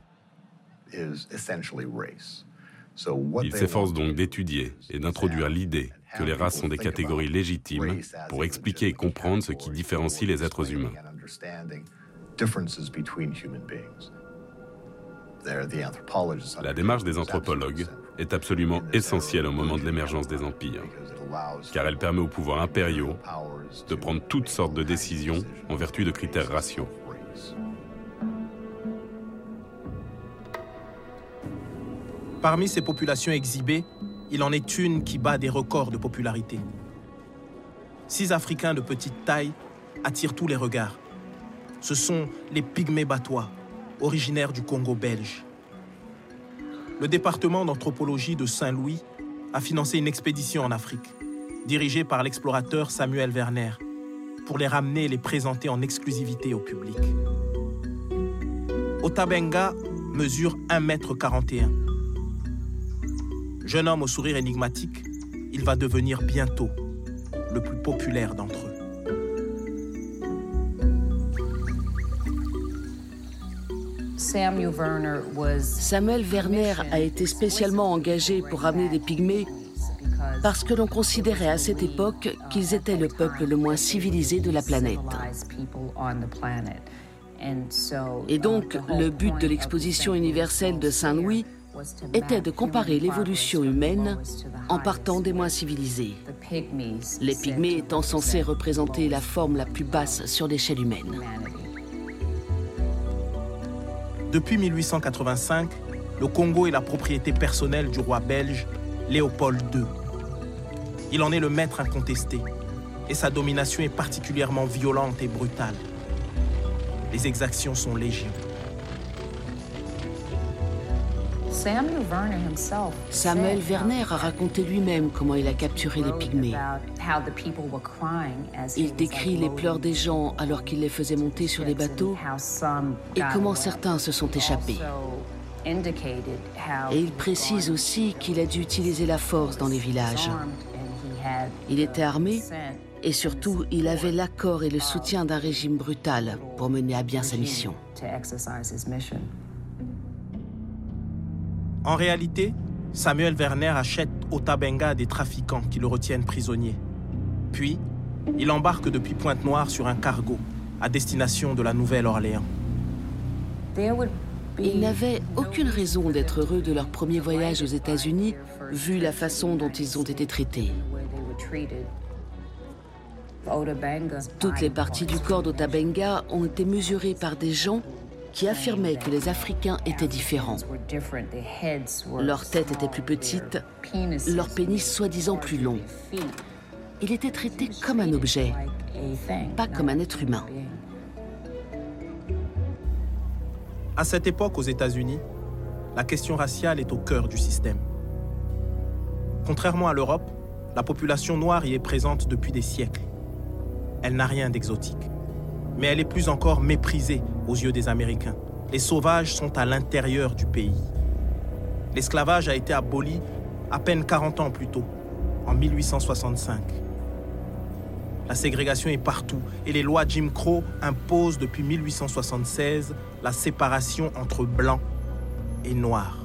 Ils s'efforcent donc d'étudier et d'introduire l'idée que les races sont des catégories légitimes pour expliquer et comprendre ce qui différencie les êtres humains. La démarche des anthropologues est absolument essentielle au moment de l'émergence des empires, car elle permet aux pouvoirs impériaux de prendre toutes sortes de décisions en vertu de critères raciaux. Parmi ces populations exhibées, il en est une qui bat des records de popularité. Six Africains de petite taille attirent tous les regards. Ce sont les Pygmées batois, originaires du Congo belge. Le département d'anthropologie de Saint-Louis a financé une expédition en Afrique, dirigée par l'explorateur Samuel Werner, pour les ramener et les présenter en exclusivité au public. Otabenga mesure un mètre quarante et un. Jeune homme au sourire énigmatique, il va devenir bientôt le plus populaire d'entre eux. Samuel Werner a été spécialement engagé pour ramener des Pygmées parce que l'on considérait à cette époque qu'ils étaient le peuple le moins civilisé de la planète. Et donc, le but de l'exposition universelle de Saint-Louis était de comparer l'évolution humaine en partant des moins civilisés, les Pygmées étant censés représenter la forme la plus basse sur l'échelle humaine. Depuis mille huit cent quatre-vingt-cinq, le Congo est la propriété personnelle du roi belge Léopold deux. Il en est le maître incontesté et sa domination est particulièrement violente et brutale. Les exactions sont légion. Samuel Werner a raconté lui-même comment il a capturé les Pygmées. Il décrit les pleurs des gens alors qu'il les faisait monter sur les bateaux et comment certains se sont échappés. Et il précise aussi qu'il a dû utiliser la force dans les villages. Il était armé et surtout il avait l'accord et le soutien d'un régime brutal pour mener à bien sa mission. En réalité, Samuel Werner achète Otabenga à des trafiquants qui le retiennent prisonnier. Puis, il embarque depuis Pointe-Noire sur un cargo à destination de la Nouvelle-Orléans. Ils n'avaient aucune raison d'être heureux de leur premier voyage aux États-Unis, vu la façon dont ils ont été traités. Toutes les parties du corps d'Ota Benga ont été mesurées par des gens qui affirmaient que les Africains étaient différents. Leur tête était plus petite, leur pénis soi-disant plus long. Il était traité comme un objet, pas comme un être humain. À cette époque, aux États-Unis, la question raciale est au cœur du système. Contrairement à l'Europe, la population noire y est présente depuis des siècles. Elle n'a rien d'exotique. Mais elle est plus encore méprisée aux yeux des Américains. Les sauvages sont à l'intérieur du pays. L'esclavage a été aboli à peine quarante ans plus tôt, en mille huit cent soixante-cinq. La ségrégation est partout et les lois Jim Crow imposent depuis mille huit cent soixante-seize la séparation entre blancs et noirs.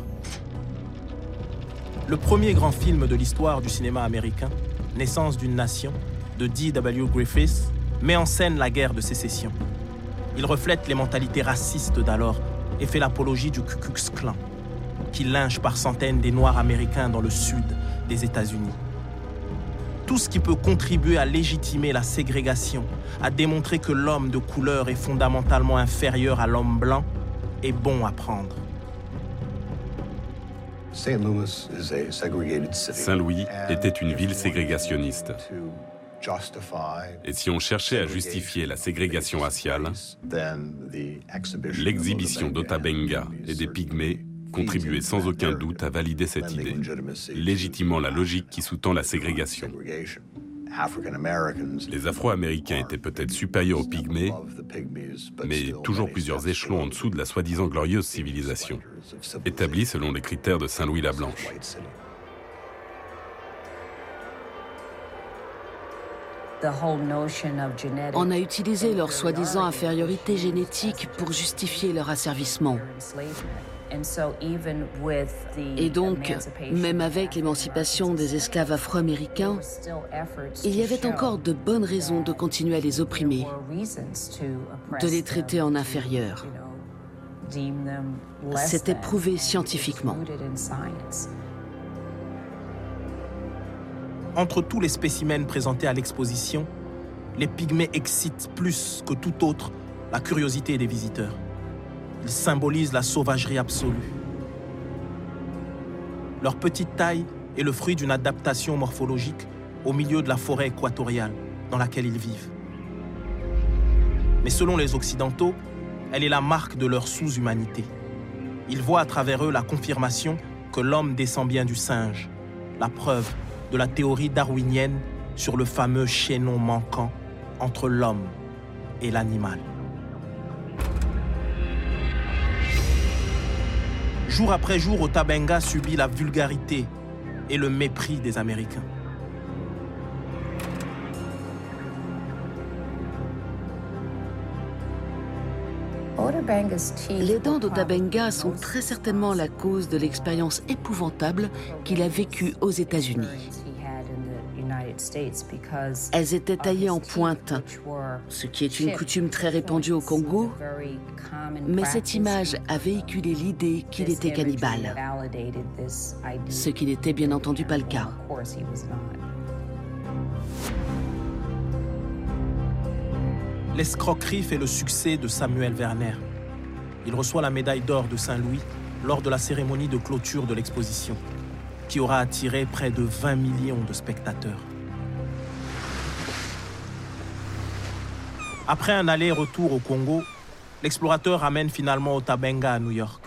Le premier grand film de l'histoire du cinéma américain, Naissance d'une nation, de D W Griffith, met en scène la guerre de sécession. Il reflète les mentalités racistes d'alors et fait l'apologie du Ku Klux Klan, qui lynche par centaines des Noirs américains dans le sud des États-Unis. Tout ce qui peut contribuer à légitimer la ségrégation, à démontrer que l'homme de couleur est fondamentalement inférieur à l'homme blanc, est bon à prendre. Saint-Louis était une ville ségrégationniste. Et si on cherchait à justifier la ségrégation raciale, l'exhibition d'Ota Benga et des Pygmées contribuait sans aucun doute à valider cette idée, légitimant la logique qui sous-tend la ségrégation. Les Afro-Américains étaient peut-être supérieurs aux Pygmées, mais toujours plusieurs échelons en dessous de la soi-disant glorieuse civilisation, établie selon les critères de Saint-Louis-la-Blanche. On a utilisé leur soi-disant infériorité génétique pour justifier leur asservissement. Et donc, même avec l'émancipation des esclaves afro-américains, il y avait encore de bonnes raisons de continuer à les opprimer, de les traiter en inférieurs. C'était prouvé scientifiquement. Entre tous les spécimens présentés à l'exposition, les Pygmées excitent plus que tout autre la curiosité des visiteurs. Ils symbolisent la sauvagerie absolue. Leur petite taille est le fruit d'une adaptation morphologique au milieu de la forêt équatoriale dans laquelle ils vivent. Mais selon les Occidentaux, elle est la marque de leur sous-humanité. Ils voient à travers eux la confirmation que l'homme descend bien du singe, la preuve de la théorie darwinienne sur le fameux chaînon manquant entre l'homme et l'animal. Jour après jour, Ota Benga subit la vulgarité et le mépris des Américains. Les dents d'Ota Benga sont très certainement la cause de l'expérience épouvantable qu'il a vécue aux États-Unis. Elles étaient taillées en pointe, ce qui est une coutume très répandue au Congo, mais cette image a véhiculé l'idée qu'il était cannibale, ce qui n'était bien entendu pas le cas. L'escroquerie fait le succès de Samuel Werner. Il reçoit la médaille d'or de Saint-Louis lors de la cérémonie de clôture de l'exposition, qui aura attiré près de vingt millions de spectateurs. Après un aller-retour au Congo, l'explorateur ramène finalement Ota Benga à New York.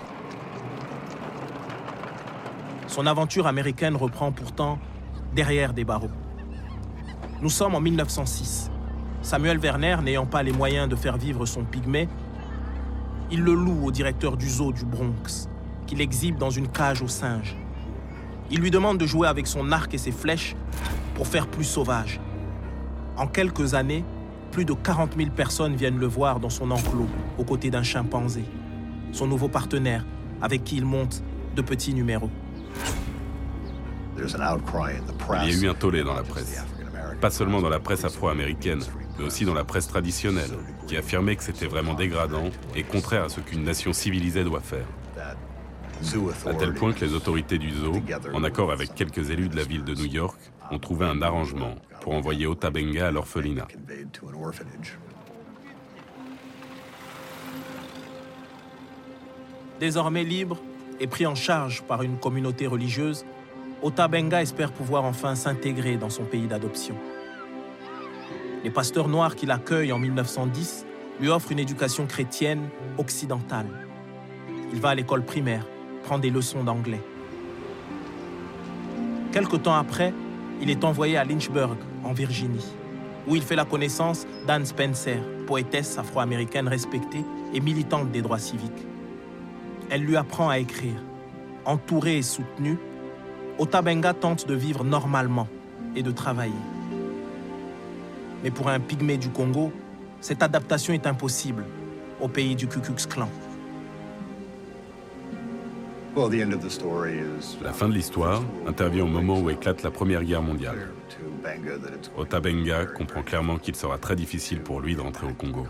Son aventure américaine reprend pourtant derrière des barreaux. Nous sommes en mille neuf cent six. Samuel Werner, n'ayant pas les moyens de faire vivre son pygmée, il le loue au directeur du zoo du Bronx, qu'il exhibe dans une cage aux singes. Il lui demande de jouer avec son arc et ses flèches pour faire plus sauvage. En quelques années, plus de quarante mille personnes viennent le voir dans son enclos, aux côtés d'un chimpanzé, son nouveau partenaire, avec qui il monte de petits numéros. Il y a eu un tollé dans la presse. Pas seulement dans la presse afro-américaine, mais aussi dans la presse traditionnelle, qui affirmait que c'était vraiment dégradant et contraire à ce qu'une nation civilisée doit faire. À tel point que les autorités du zoo, en accord avec quelques élus de la ville de New York, ont trouvé un arrangement pour envoyer Ota Benga à l'orphelinat. Désormais libre et pris en charge par une communauté religieuse, Ota Benga espère pouvoir enfin s'intégrer dans son pays d'adoption. Les pasteurs noirs qui l'accueillent en mille neuf cent dix lui offrent une éducation chrétienne occidentale. Il va à l'école primaire, prend des leçons d'anglais. Quelque temps après, il est envoyé à Lynchburg, en Virginie, où il fait la connaissance d'Anne Spencer, poétesse afro-américaine respectée et militante des droits civiques. Elle lui apprend à écrire. Entouré et soutenu, Ota Benga tente de vivre normalement et de travailler. Mais pour un pygmée du Congo, cette adaptation est impossible au pays du Ku Klux Klan. La fin de l'histoire intervient au moment où éclate la Première Guerre mondiale. Ota Benga comprend clairement qu'il sera très difficile pour lui de rentrer au Congo.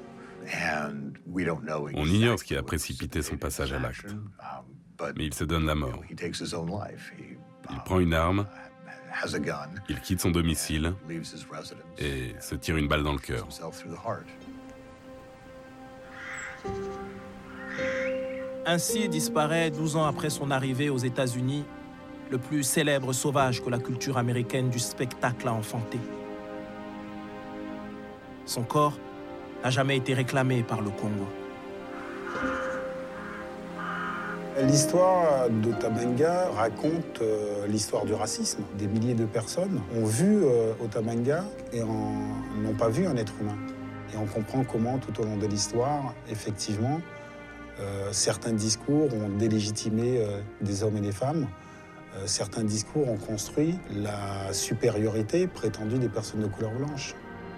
On ignore ce qui a précipité son passage à l'acte, mais il se donne la mort. Il prend une arme, il quitte son domicile et se tire une balle dans le cœur. Ainsi disparaît, douze ans après son arrivée aux États-Unis, le plus célèbre sauvage que la culture américaine du spectacle a enfanté. Son corps n'a jamais été réclamé par le Congo. L'histoire d'Ota Benga raconte euh, l'histoire du racisme. Des milliers de personnes ont vu euh, Ota Benga et n'ont pas vu un être humain. Et on comprend comment, tout au long de l'histoire, effectivement, euh, certains discours ont délégitimé euh, des hommes et des femmes. Euh, certains discours ont construit la supériorité prétendue des personnes de couleur blanche.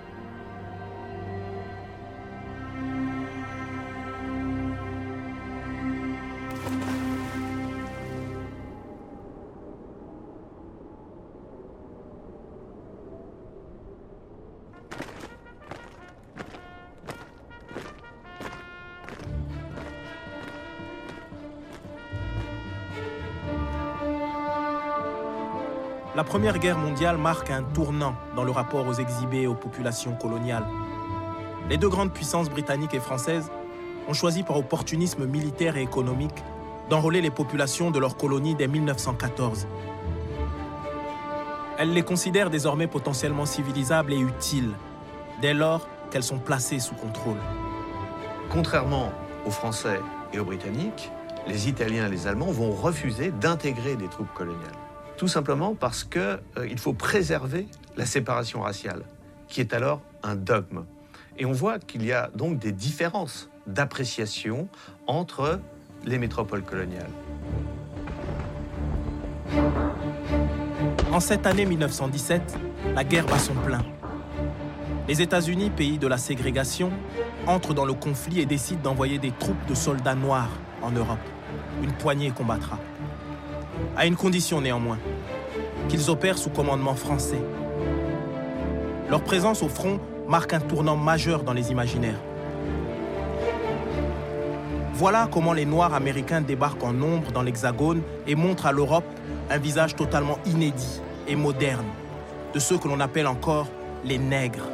La Première Guerre mondiale marque un tournant dans le rapport aux exhibés et aux populations coloniales. Les deux grandes puissances britanniques et françaises ont choisi par opportunisme militaire et économique d'enrôler les populations de leurs colonies dès mille neuf cent quatorze. Elles les considèrent désormais potentiellement civilisables et utiles, dès lors qu'elles sont placées sous contrôle. Contrairement aux Français et aux Britanniques, les Italiens et les Allemands vont refuser d'intégrer des troupes coloniales. Tout simplement parce qu'il euh, faut préserver la séparation raciale, qui est alors un dogme. Et on voit qu'il y a donc des différences d'appréciation entre les métropoles coloniales. En cette année mille neuf cent dix-sept, la guerre bat son plein. Les États-Unis, pays de la ségrégation, entrent dans le conflit et décident d'envoyer des troupes de soldats noirs en Europe. Une poignée combattra. À une condition néanmoins, qu'ils opèrent sous commandement français. Leur présence au front marque un tournant majeur dans les imaginaires. Voilà comment les Noirs américains débarquent en nombre dans l'Hexagone et montrent à l'Europe un visage totalement inédit et moderne, de ceux que l'on appelle encore les nègres.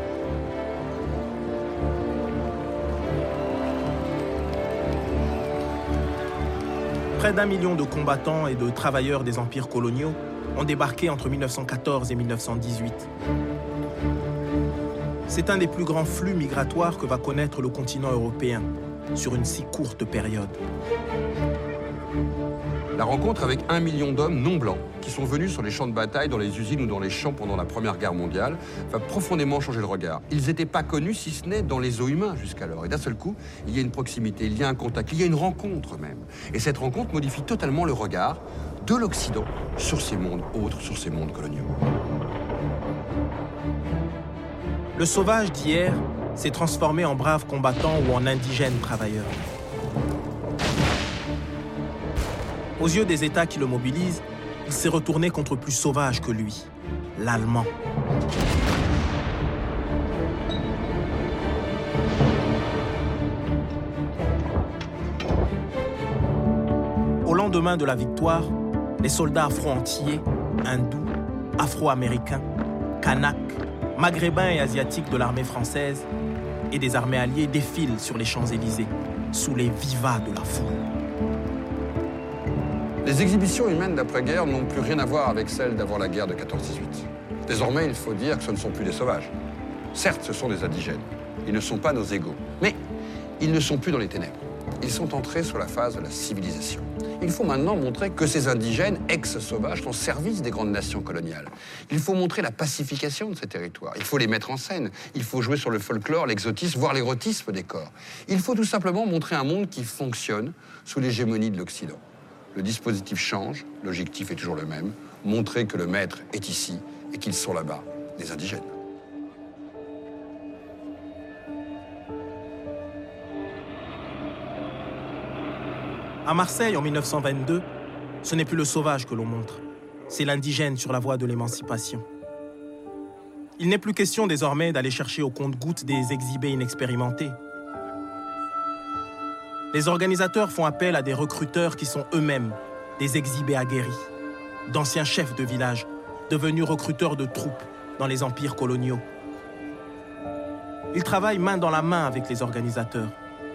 Près d'un million de combattants et de travailleurs des empires coloniaux ont débarqué entre mille neuf cent quatorze et mille neuf cent dix-huit. C'est un des plus grands flux migratoires que va connaître le continent européen sur une si courte période. La rencontre avec un million d'hommes non blancs qui sont venus sur les champs de bataille, dans les usines ou dans les champs pendant la Première Guerre mondiale va profondément changer le regard. Ils n'étaient pas connus si ce n'est dans les eaux humains jusqu'alors. Et d'un seul coup, il y a une proximité, il y a un contact, il y a une rencontre même. Et cette rencontre modifie totalement le regard de l'Occident sur ces mondes autres, sur ces mondes coloniaux. Le sauvage d'hier s'est transformé en brave combattant ou en indigène travailleur. Aux yeux des États qui le mobilisent, il s'est retourné contre plus sauvage que lui, l'Allemand. Au lendemain de la victoire, les soldats afro-antillais, hindous, afro-américains Kanaks, Maghrébins et Asiatiques de l'armée française et des armées alliées défilent sur les Champs-Élysées, sous les vivas de la foule. Les exhibitions humaines d'après-guerre n'ont plus rien à voir avec celles d'avant la guerre de quatorze dix-huit. Désormais, il faut dire que ce ne sont plus des sauvages. Certes, ce sont des indigènes. Ils ne sont pas nos égaux. Mais ils ne sont plus dans les ténèbres. Ils sont entrés sur la phase de la civilisation. Il faut maintenant montrer que ces indigènes, ex-sauvages, sont au service des grandes nations coloniales. Il faut montrer la pacification de ces territoires. Il faut les mettre en scène. Il faut jouer sur le folklore, l'exotisme, voire l'érotisme des corps. Il faut tout simplement montrer un monde qui fonctionne sous l'hégémonie de l'Occident. Le dispositif change, l'objectif est toujours le même, montrer que le maître est ici et qu'ils sont là-bas, des indigènes. À Marseille, en mille neuf cent vingt-deux, ce n'est plus le sauvage que l'on montre, c'est l'indigène sur la voie de l'émancipation. Il n'est plus question désormais d'aller chercher au compte-gouttes des exhibés inexpérimentés. Les organisateurs font appel à des recruteurs qui sont eux-mêmes des exhibés aguerris, d'anciens chefs de village, devenus recruteurs de troupes dans les empires coloniaux. Ils travaillent main dans la main avec les organisateurs.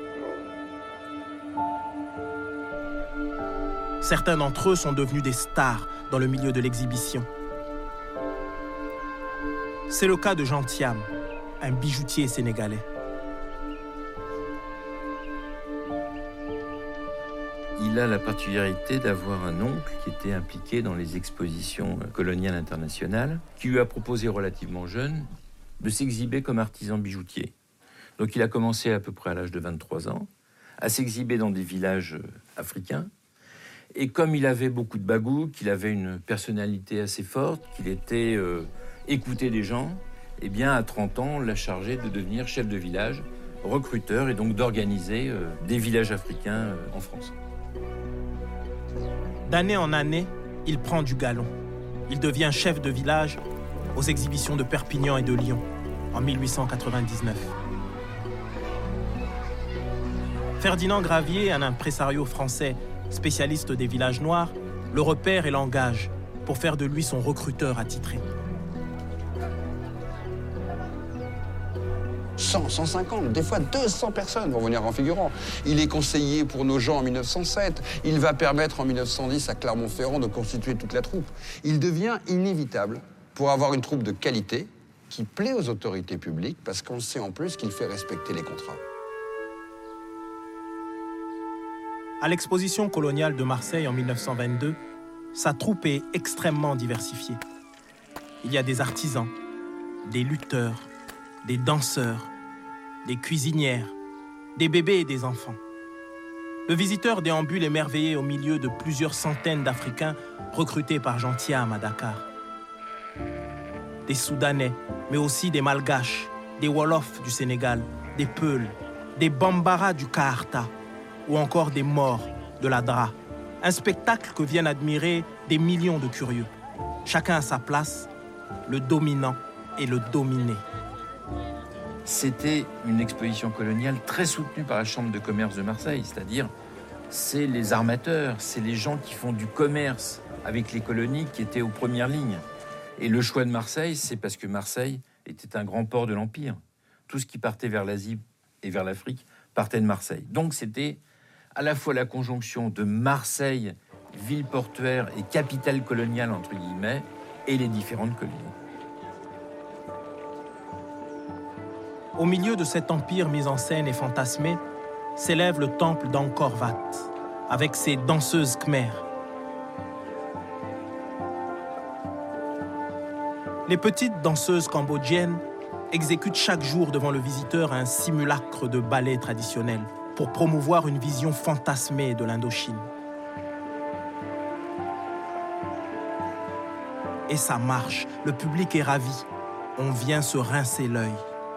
Certains d'entre eux sont devenus des stars dans le milieu de l'exhibition. C'est le cas de Jean Thiam, un bijoutier sénégalais. Il a la particularité d'avoir un oncle qui était impliqué dans les expositions coloniales internationales, qui lui a proposé relativement jeune de s'exhiber comme artisan bijoutier. Donc il a commencé à peu près à l'âge de vingt-trois ans, à s'exhiber dans des villages africains. Et comme il avait beaucoup de bagou, qu'il avait une personnalité assez forte, qu'il était euh, écouté des gens, eh bien à trente ans, on l'a chargé de devenir chef de village, recruteur, et donc d'organiser euh, des villages africains euh, en France. D'année en année, il prend du galon. Il devient chef de village aux exhibitions de Perpignan et de Lyon en mille huit cent quatre-vingt-dix-neuf. Ferdinand Gravier, un impresario français spécialiste des villages noirs, le repère et l'engage pour faire de lui son recruteur attitré. cent, cent cinquante, des fois deux cents personnes vont venir en figurant. Il est conseiller pour nos gens en mille neuf cent sept. Il va permettre en mille neuf cent dix à Clermont-Ferrand de constituer toute la troupe. Il devient inévitable pour avoir une troupe de qualité qui plaît aux autorités publiques parce qu'on sait en plus qu'il fait respecter les contrats. À l'exposition coloniale de Marseille en mille neuf cent vingt-deux, sa troupe est extrêmement diversifiée. Il y a des artisans, des lutteurs, des danseurs, des cuisinières, des bébés et des enfants. Le visiteur déambule émerveillé au milieu de plusieurs centaines d'Africains recrutés par Jean Thiam à Dakar. Des Soudanais, mais aussi des Malgaches, des Wolofs du Sénégal, des Peuls, des Bambara du Kaarta, ou encore des Maures de la Dra. Un spectacle que viennent admirer des millions de curieux. Chacun à sa place, le dominant et le dominé. C'était une exposition coloniale très soutenue par la Chambre de commerce de Marseille, c'est-à-dire c'est les armateurs, c'est les gens qui font du commerce avec les colonies qui étaient aux premières lignes. Et le choix de Marseille, c'est parce que Marseille était un grand port de l'Empire. Tout ce qui partait vers l'Asie et vers l'Afrique partait de Marseille. Donc c'était à la fois la conjonction de Marseille, ville portuaire et capitale coloniale, entre guillemets, et les différentes colonies. Au milieu de cet empire mis en scène et fantasmé, s'élève le temple d'Angkor Wat, avec ses danseuses khmères. Les petites danseuses cambodgiennes exécutent chaque jour devant le visiteur un simulacre de ballet traditionnel pour promouvoir une vision fantasmée de l'Indochine. Et ça marche, le public est ravi. On vient se rincer l'œil.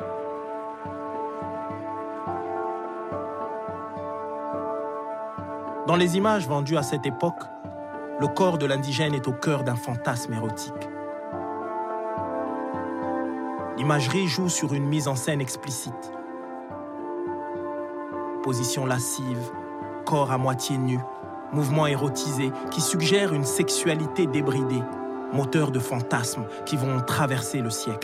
Dans les images vendues à cette époque, le corps de l'indigène est au cœur d'un fantasme érotique. L'imagerie joue sur une mise en scène explicite. Position lascive, corps à moitié nu, mouvements érotisés qui suggèrent une sexualité débridée, moteurs de fantasmes qui vont traverser le siècle.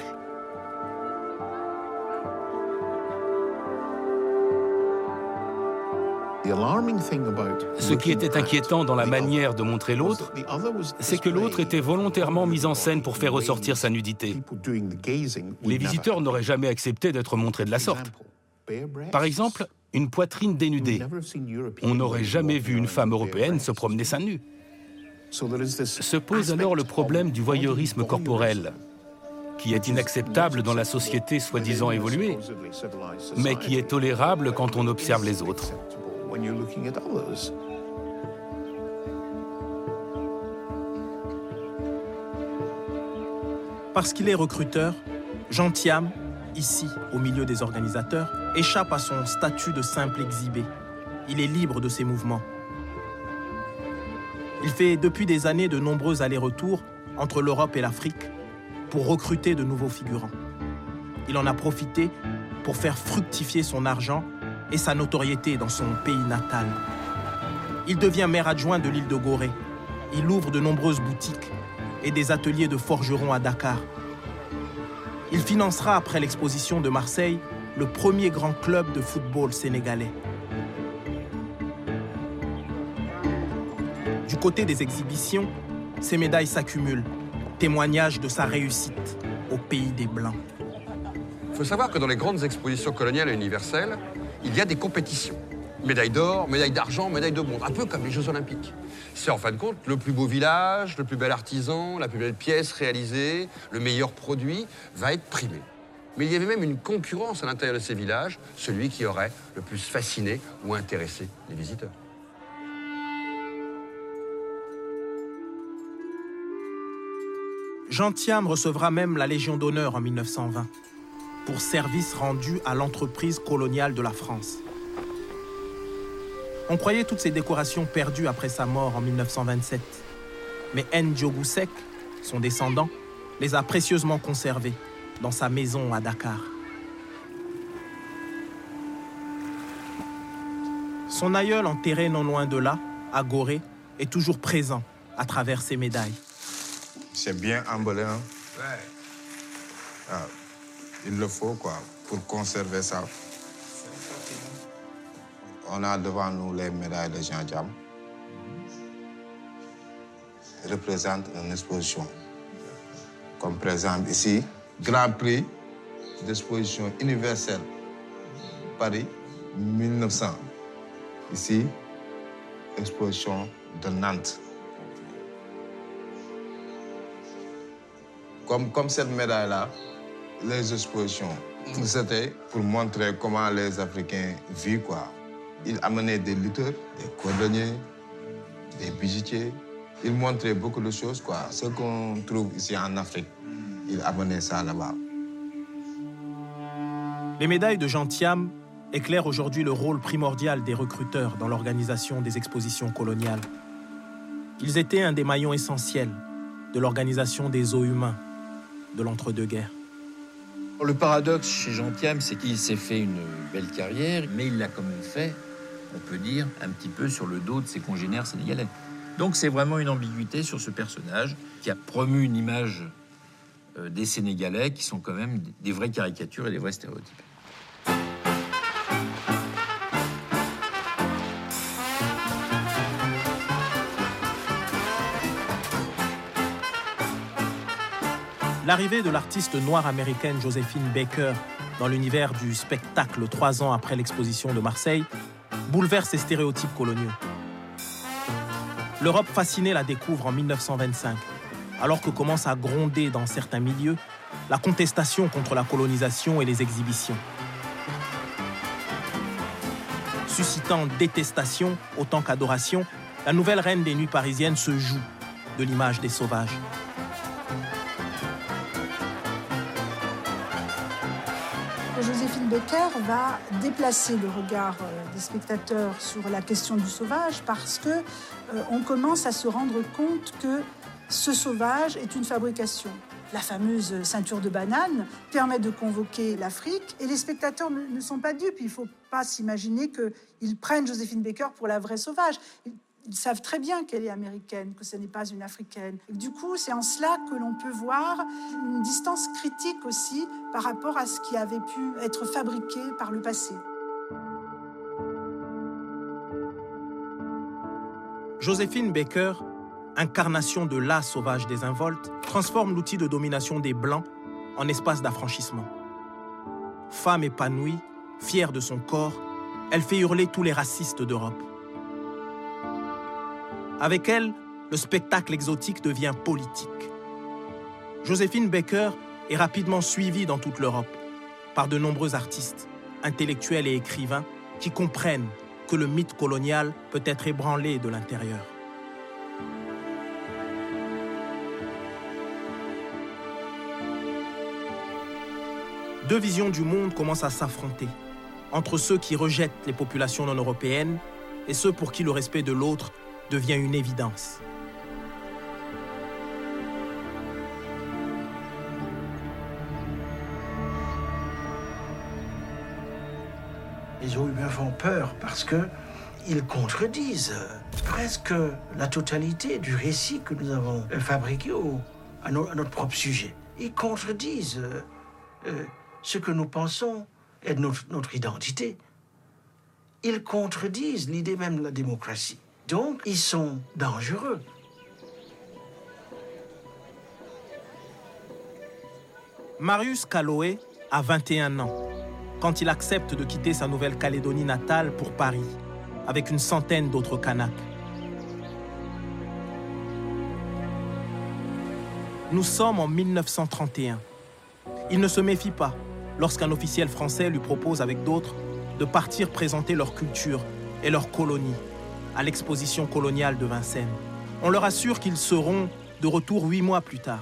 Ce qui était inquiétant dans la manière de montrer l'autre, c'est que l'autre était volontairement mis en scène pour faire ressortir sa nudité. Les visiteurs n'auraient jamais accepté d'être montrés de la sorte. Par exemple, une poitrine dénudée. On n'aurait jamais vu une femme européenne se promener seins nus. Se pose alors le problème du voyeurisme corporel, qui est inacceptable dans la société soi-disant évoluée, mais qui est tolérable quand on observe les autres. Parce qu'il est recruteur, Jean Thiam, ici au milieu des organisateurs, échappe à son statut de simple exhibé. Il est libre de ses mouvements. Il fait depuis des années de nombreux allers-retours entre l'Europe et l'Afrique pour recruter de nouveaux figurants. Il en a profité pour faire fructifier son argent et sa notoriété dans son pays natal. Il devient maire adjoint de l'île de Gorée. Il ouvre de nombreuses boutiques et des ateliers de forgerons à Dakar. Il financera, après l'exposition de Marseille, le premier grand club de football sénégalais. Du côté des exhibitions, ses médailles s'accumulent, témoignage de sa réussite au pays des Blancs. Il faut savoir que dans les grandes expositions coloniales et universelles, il y a des compétitions. Médaille d'or, médaille d'argent, médaille de bronze, un peu comme les Jeux Olympiques. C'est en fin de compte le plus beau village, le plus bel artisan, la plus belle pièce réalisée, le meilleur produit va être primé. Mais il y avait même une concurrence à l'intérieur de ces villages, celui qui aurait le plus fasciné ou intéressé les visiteurs. Jean Thiam recevra même la Légion d'honneur en mille neuf cent vingt pour service rendu à l'entreprise coloniale de la France. On croyait toutes ces décorations perdues après sa mort en mille neuf cent vingt-sept. Mais N'Diogu Seck, son descendant, les a précieusement conservées dans sa maison à Dakar. Son aïeul enterré non loin de là, à Gorée, est toujours présent à travers ses médailles. C'est bien emballé, hein? Ouais. Ah, il le faut, quoi, pour conserver ça. On a devant nous les médailles de Jean Thiam. Ils représentent une exposition. Comme par exemple ici, Grand Prix d'exposition universelle, Paris, mille neuf cents. Ici, exposition de Nantes. Comme, comme cette médaille-là, les expositions, c'était pour montrer comment les Africains vivent, quoi. Ils amenaient des lutteurs, des cordonniers, des bijoutiers. Ils montraient beaucoup de choses, quoi. Ce qu'on trouve ici en Afrique, ils amenaient ça là-bas. Les médailles de Jean Thiam éclairent aujourd'hui le rôle primordial des recruteurs dans l'organisation des expositions coloniales. Ils étaient un des maillons essentiels de l'organisation des eaux humains de l'entre-deux-guerres. Le paradoxe chez Jean Thiam, c'est qu'il s'est fait une belle carrière, mais il l'a quand même fait, on peut dire, un petit peu sur le dos de ses congénères sénégalais. Donc c'est vraiment une ambiguïté sur ce personnage qui a promu une image euh, des Sénégalais qui sont quand même des vraies caricatures et des vrais stéréotypes. L'arrivée de l'artiste noire américaine Joséphine Baker dans l'univers du spectacle trois ans après l'exposition de Marseille bouleverse ces stéréotypes coloniaux. L'Europe fascinée la découvre en mille neuf cent vingt-cinq, alors que commence à gronder dans certains milieux la contestation contre la colonisation et les exhibitions. Suscitant détestation autant qu'adoration, la nouvelle reine des nuits parisiennes se joue de l'image des sauvages. Joséphine Baker va déplacer le regard des spectateurs sur la question du sauvage parce que euh, on commence à se rendre compte que ce sauvage est une fabrication. La fameuse ceinture de banane permet de convoquer l'Afrique et les spectateurs ne, ne sont pas dupes. Il ne faut pas s'imaginer qu'ils prennent Joséphine Baker pour la vraie sauvage. Ils savent très bien qu'elle est américaine, que ce n'est pas une africaine. Et du coup, c'est en cela que l'on peut voir une distance critique aussi par rapport à ce qui avait pu être fabriqué par le passé. Joséphine Baker, incarnation de la sauvage désinvolte, transforme l'outil de domination des Blancs en espace d'affranchissement. Femme épanouie, fière de son corps, elle fait hurler tous les racistes d'Europe. Avec elle, le spectacle exotique devient politique. Joséphine Baker est rapidement suivie dans toute l'Europe par de nombreux artistes, intellectuels et écrivains qui comprennent que le mythe colonial peut être ébranlé de l'intérieur. Deux visions du monde commencent à s'affronter entre ceux qui rejettent les populations non européennes et ceux pour qui le respect de l'autre devient une évidence. Les Zohumains font peur parce qu'ils contredisent presque la totalité du récit que nous avons fabriqué au, à, no, à notre propre sujet. Ils contredisent euh, euh, ce que nous pensons être notre, notre identité. Ils contredisent l'idée même de la démocratie. Donc, ils sont dangereux. Marius Calloway a vingt et un ans quand il accepte de quitter sa Nouvelle-Calédonie natale pour Paris, avec une centaine d'autres Kanaks. Nous sommes en mille neuf cent trente et un. Il ne se méfie pas lorsqu'un officiel français lui propose avec d'autres de partir présenter leur culture et leur colonie à l'exposition coloniale de Vincennes. On leur assure qu'ils seront de retour huit mois plus tard.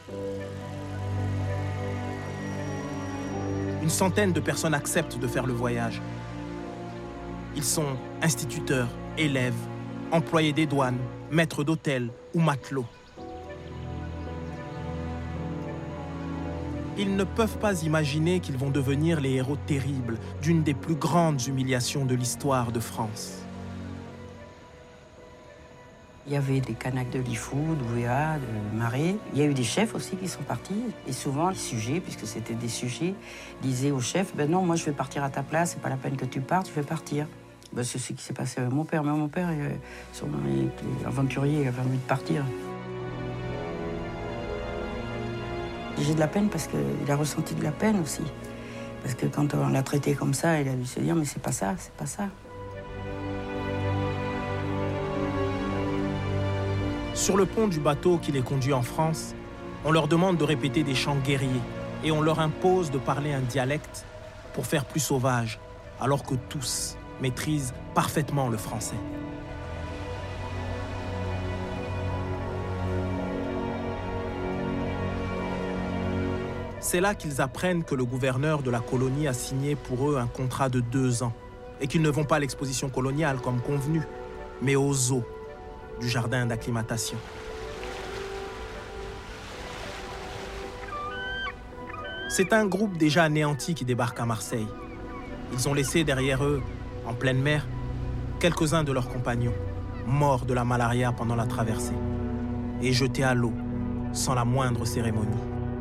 Une centaine de personnes acceptent de faire le voyage. Ils sont instituteurs, élèves, employés des douanes, maîtres d'hôtel ou matelots. Ils ne peuvent pas imaginer qu'ils vont devenir les héros terribles d'une des plus grandes humiliations de l'histoire de France. Il y avait des Kanaks de Lifou, d'Ouvéa, de Marais. Il y a eu des chefs aussi qui sont partis. Et souvent, les sujets, puisque c'était des sujets, disaient aux chefs, ben non, moi je vais partir à ta place, c'est pas la peine que tu partes, je vais partir. Ben, c'est ce qui s'est passé avec mon père. Mais mon père, son mari était aventurier, il avait envie de partir. J'ai de la peine parce qu'il a ressenti de la peine aussi. Parce que quand on l'a traité comme ça, il a dû se dire, mais c'est pas ça, c'est pas ça. Sur le pont du bateau qui les conduit en France, on leur demande de répéter des chants guerriers et on leur impose de parler un dialecte pour faire plus sauvage, alors que tous maîtrisent parfaitement le français. C'est là qu'ils apprennent que le gouverneur de la colonie a signé pour eux un contrat de deux ans et qu'ils ne vont pas à l'exposition coloniale comme convenu, mais au zoo du jardin d'acclimatation. C'est un groupe déjà anéanti qui débarque à Marseille. Ils ont laissé derrière eux, en pleine mer, quelques-uns de leurs compagnons, morts de la malaria pendant la traversée, et jetés à l'eau, sans la moindre cérémonie.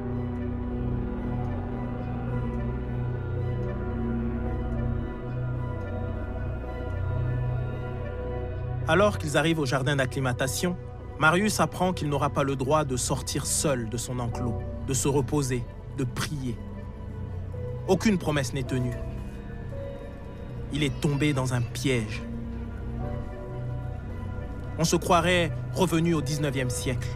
Alors qu'ils arrivent au jardin d'acclimatation, Marius apprend qu'il n'aura pas le droit de sortir seul de son enclos, de se reposer, de prier. Aucune promesse n'est tenue. Il est tombé dans un piège. On se croirait revenu au dix-neuvième siècle.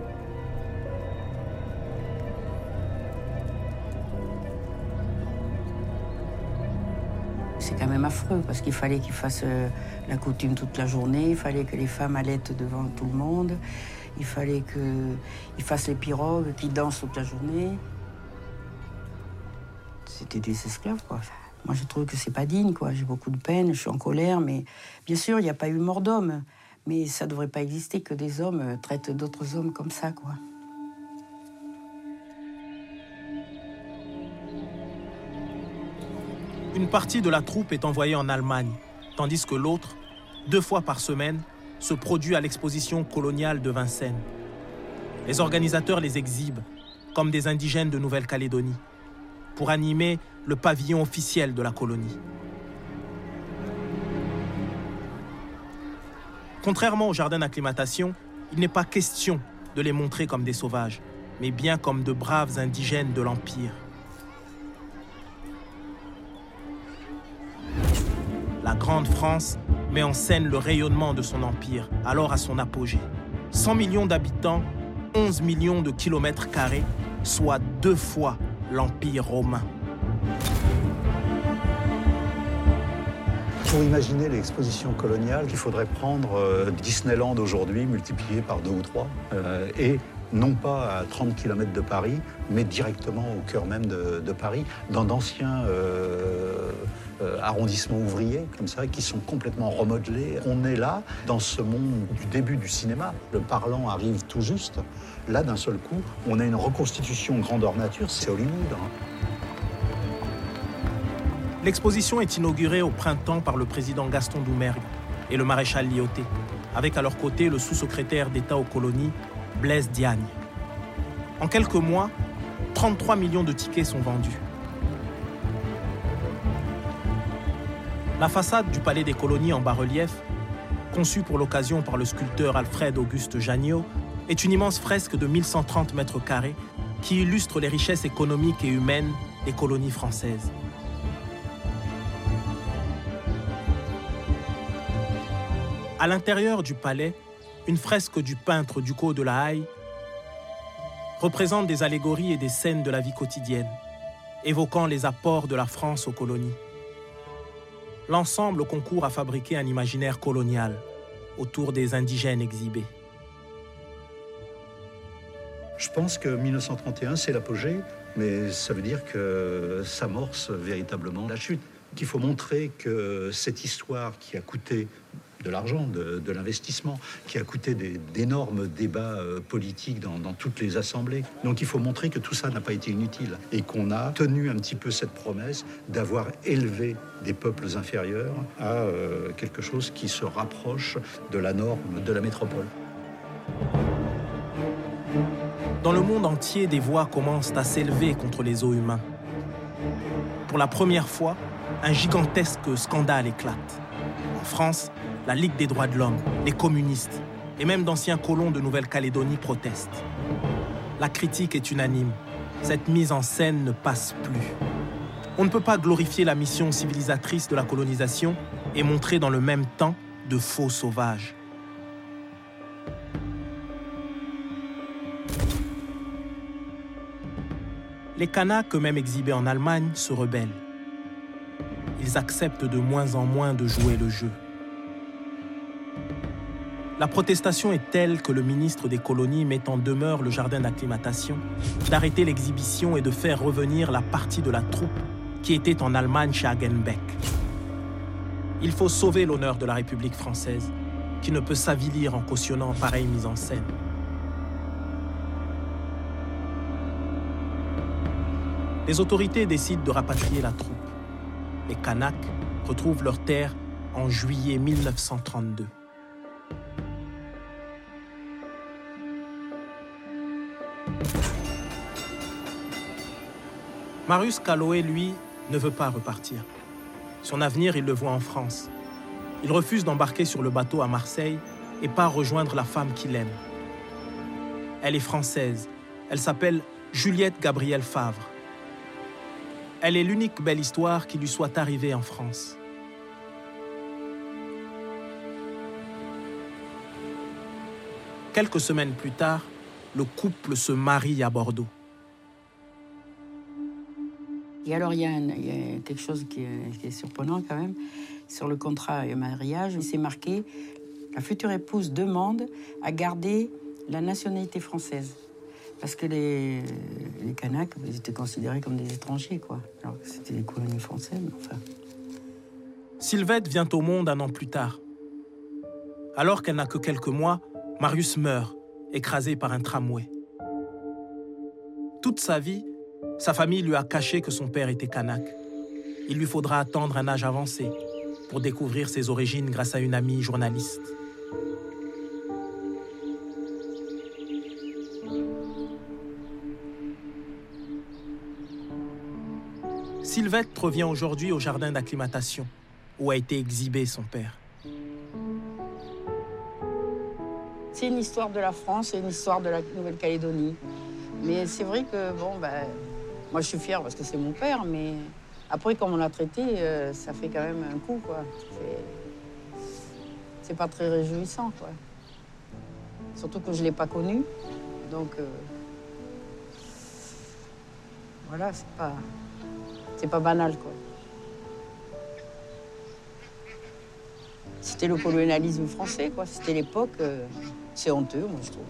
C'est quand même affreux parce qu'il fallait qu'ils fassent la coutume toute la journée, il fallait que les femmes allaitent devant tout le monde, il fallait qu'ils fassent les pirogues, qu'ils dansent toute la journée. C'était des esclaves, quoi. Moi, je trouve que c'est pas digne, quoi. J'ai beaucoup de peine, je suis en colère, mais bien sûr, il n'y a pas eu mort d'homme. Mais ça ne devrait pas exister que des hommes traitent d'autres hommes comme ça, quoi. Une partie de la troupe est envoyée en Allemagne, tandis que l'autre, deux fois par semaine, se produit à l'exposition coloniale de Vincennes. Les organisateurs les exhibent comme des indigènes de Nouvelle-Calédonie pour animer le pavillon officiel de la colonie. Contrairement au jardin d'acclimatation, il n'est pas question de les montrer comme des sauvages, mais bien comme de braves indigènes de l'Empire. La Grande France met en scène le rayonnement de son empire, alors à son apogée. cent millions d'habitants, onze millions de kilomètres carrés, soit deux fois l'Empire romain. Pour imaginer l'exposition coloniale, il faudrait prendre euh, Disneyland aujourd'hui, multiplié par deux ou trois, euh, et non pas à trente kilomètres de Paris, mais directement au cœur même de, de Paris, dans d'anciens euh, euh, arrondissements ouvriers, comme ça, qui sont complètement remodelés. On est là, dans ce monde du début du cinéma. Le parlant arrive tout juste. Là, d'un seul coup, on a une reconstitution grandeur nature, c'est Hollywood. Hein. L'exposition est inaugurée au printemps par le président Gaston Doumergue et le maréchal Lyautey, avec à leur côté le sous-secrétaire d'État aux colonies, Blaise Diagne. En quelques mois, trente-trois millions de tickets sont vendus. La façade du Palais des Colonies en bas-relief, conçue pour l'occasion par le sculpteur Alfred Auguste Janniot, est une immense fresque de mille cent trente mètres carrés qui illustre les richesses économiques et humaines des colonies françaises. À l'intérieur du palais, une fresque du peintre Ducos de la Haye représente des allégories et des scènes de la vie quotidienne, évoquant les apports de la France aux colonies. L'ensemble concourt à fabriquer un imaginaire colonial autour des indigènes exhibés. Je pense que mille neuf cent trente et un, c'est l'apogée, mais ça veut dire que s'amorce véritablement la chute. Qu'il faut montrer que cette histoire qui a coûté de l'argent, de, de l'investissement, qui a coûté des, d'énormes débats euh, politiques dans, dans toutes les assemblées. Donc il faut montrer que tout ça n'a pas été inutile et qu'on a tenu un petit peu cette promesse d'avoir élevé des peuples inférieurs à euh, quelque chose qui se rapproche de la norme de la métropole. Dans le monde entier, des voix commencent à s'élever contre les os humains. Pour la première fois, un gigantesque scandale éclate. En France, la Ligue des droits de l'homme, les communistes et même d'anciens colons de Nouvelle-Calédonie protestent. La critique est unanime. Cette mise en scène ne passe plus. On ne peut pas glorifier la mission civilisatrice de la colonisation et montrer dans le même temps de faux sauvages. Les Kanaks, eux-mêmes exhibés en Allemagne, se rebellent. Ils acceptent de moins en moins de jouer le jeu. La protestation est telle que le ministre des colonies met en demeure le jardin d'acclimatation d'arrêter l'exhibition et de faire revenir la partie de la troupe qui était en Allemagne chez Hagenbeck. Il faut sauver l'honneur de la République française, qui ne peut s'avilir en cautionnant pareille mise en scène. Les autorités décident de rapatrier la troupe. Les Kanaks retrouvent leur terre en juillet mille neuf cent trente-deux. Marius Calloway, lui, ne veut pas repartir. Son avenir, il le voit en France. Il refuse d'embarquer sur le bateau à Marseille et part rejoindre la femme qu'il aime. Elle est française. Elle s'appelle Juliette Gabrielle Favre. Elle est l'unique belle histoire qui lui soit arrivée en France. Quelques semaines plus tard, le couple se marie à Bordeaux. Et alors, il y, il y a quelque chose qui est, qui est surprenant quand même. Sur le contrat et mariage, il s'est marqué « La future épouse demande à garder la nationalité française ». Parce que les, les Kanaks, ils étaient considérés comme des étrangers, quoi. Alors que c'était des colonies françaises, mais enfin... Sylvette vient au monde un an plus tard. Alors qu'elle n'a que quelques mois, Marius meurt, écrasé par un tramway. Toute sa vie, sa famille lui a caché que son père était kanak. Il lui faudra attendre un âge avancé pour découvrir ses origines grâce à une amie journaliste. Sylvette revient aujourd'hui au jardin d'acclimatation, où a été exhibé son père. C'est une histoire de la France et une histoire de la Nouvelle-Calédonie. Mais c'est vrai que, bon, ben, moi je suis fière parce que c'est mon père, mais après, comme on l'a traité, euh, ça fait quand même un coup, quoi. C'est, c'est pas très réjouissant, quoi. Surtout que je l'ai pas connu, donc euh, voilà, c'est pas, c'est pas banal, quoi. C'était le colonialisme français, quoi. C'était l'époque. Euh, c'est honteux, moi, je trouve.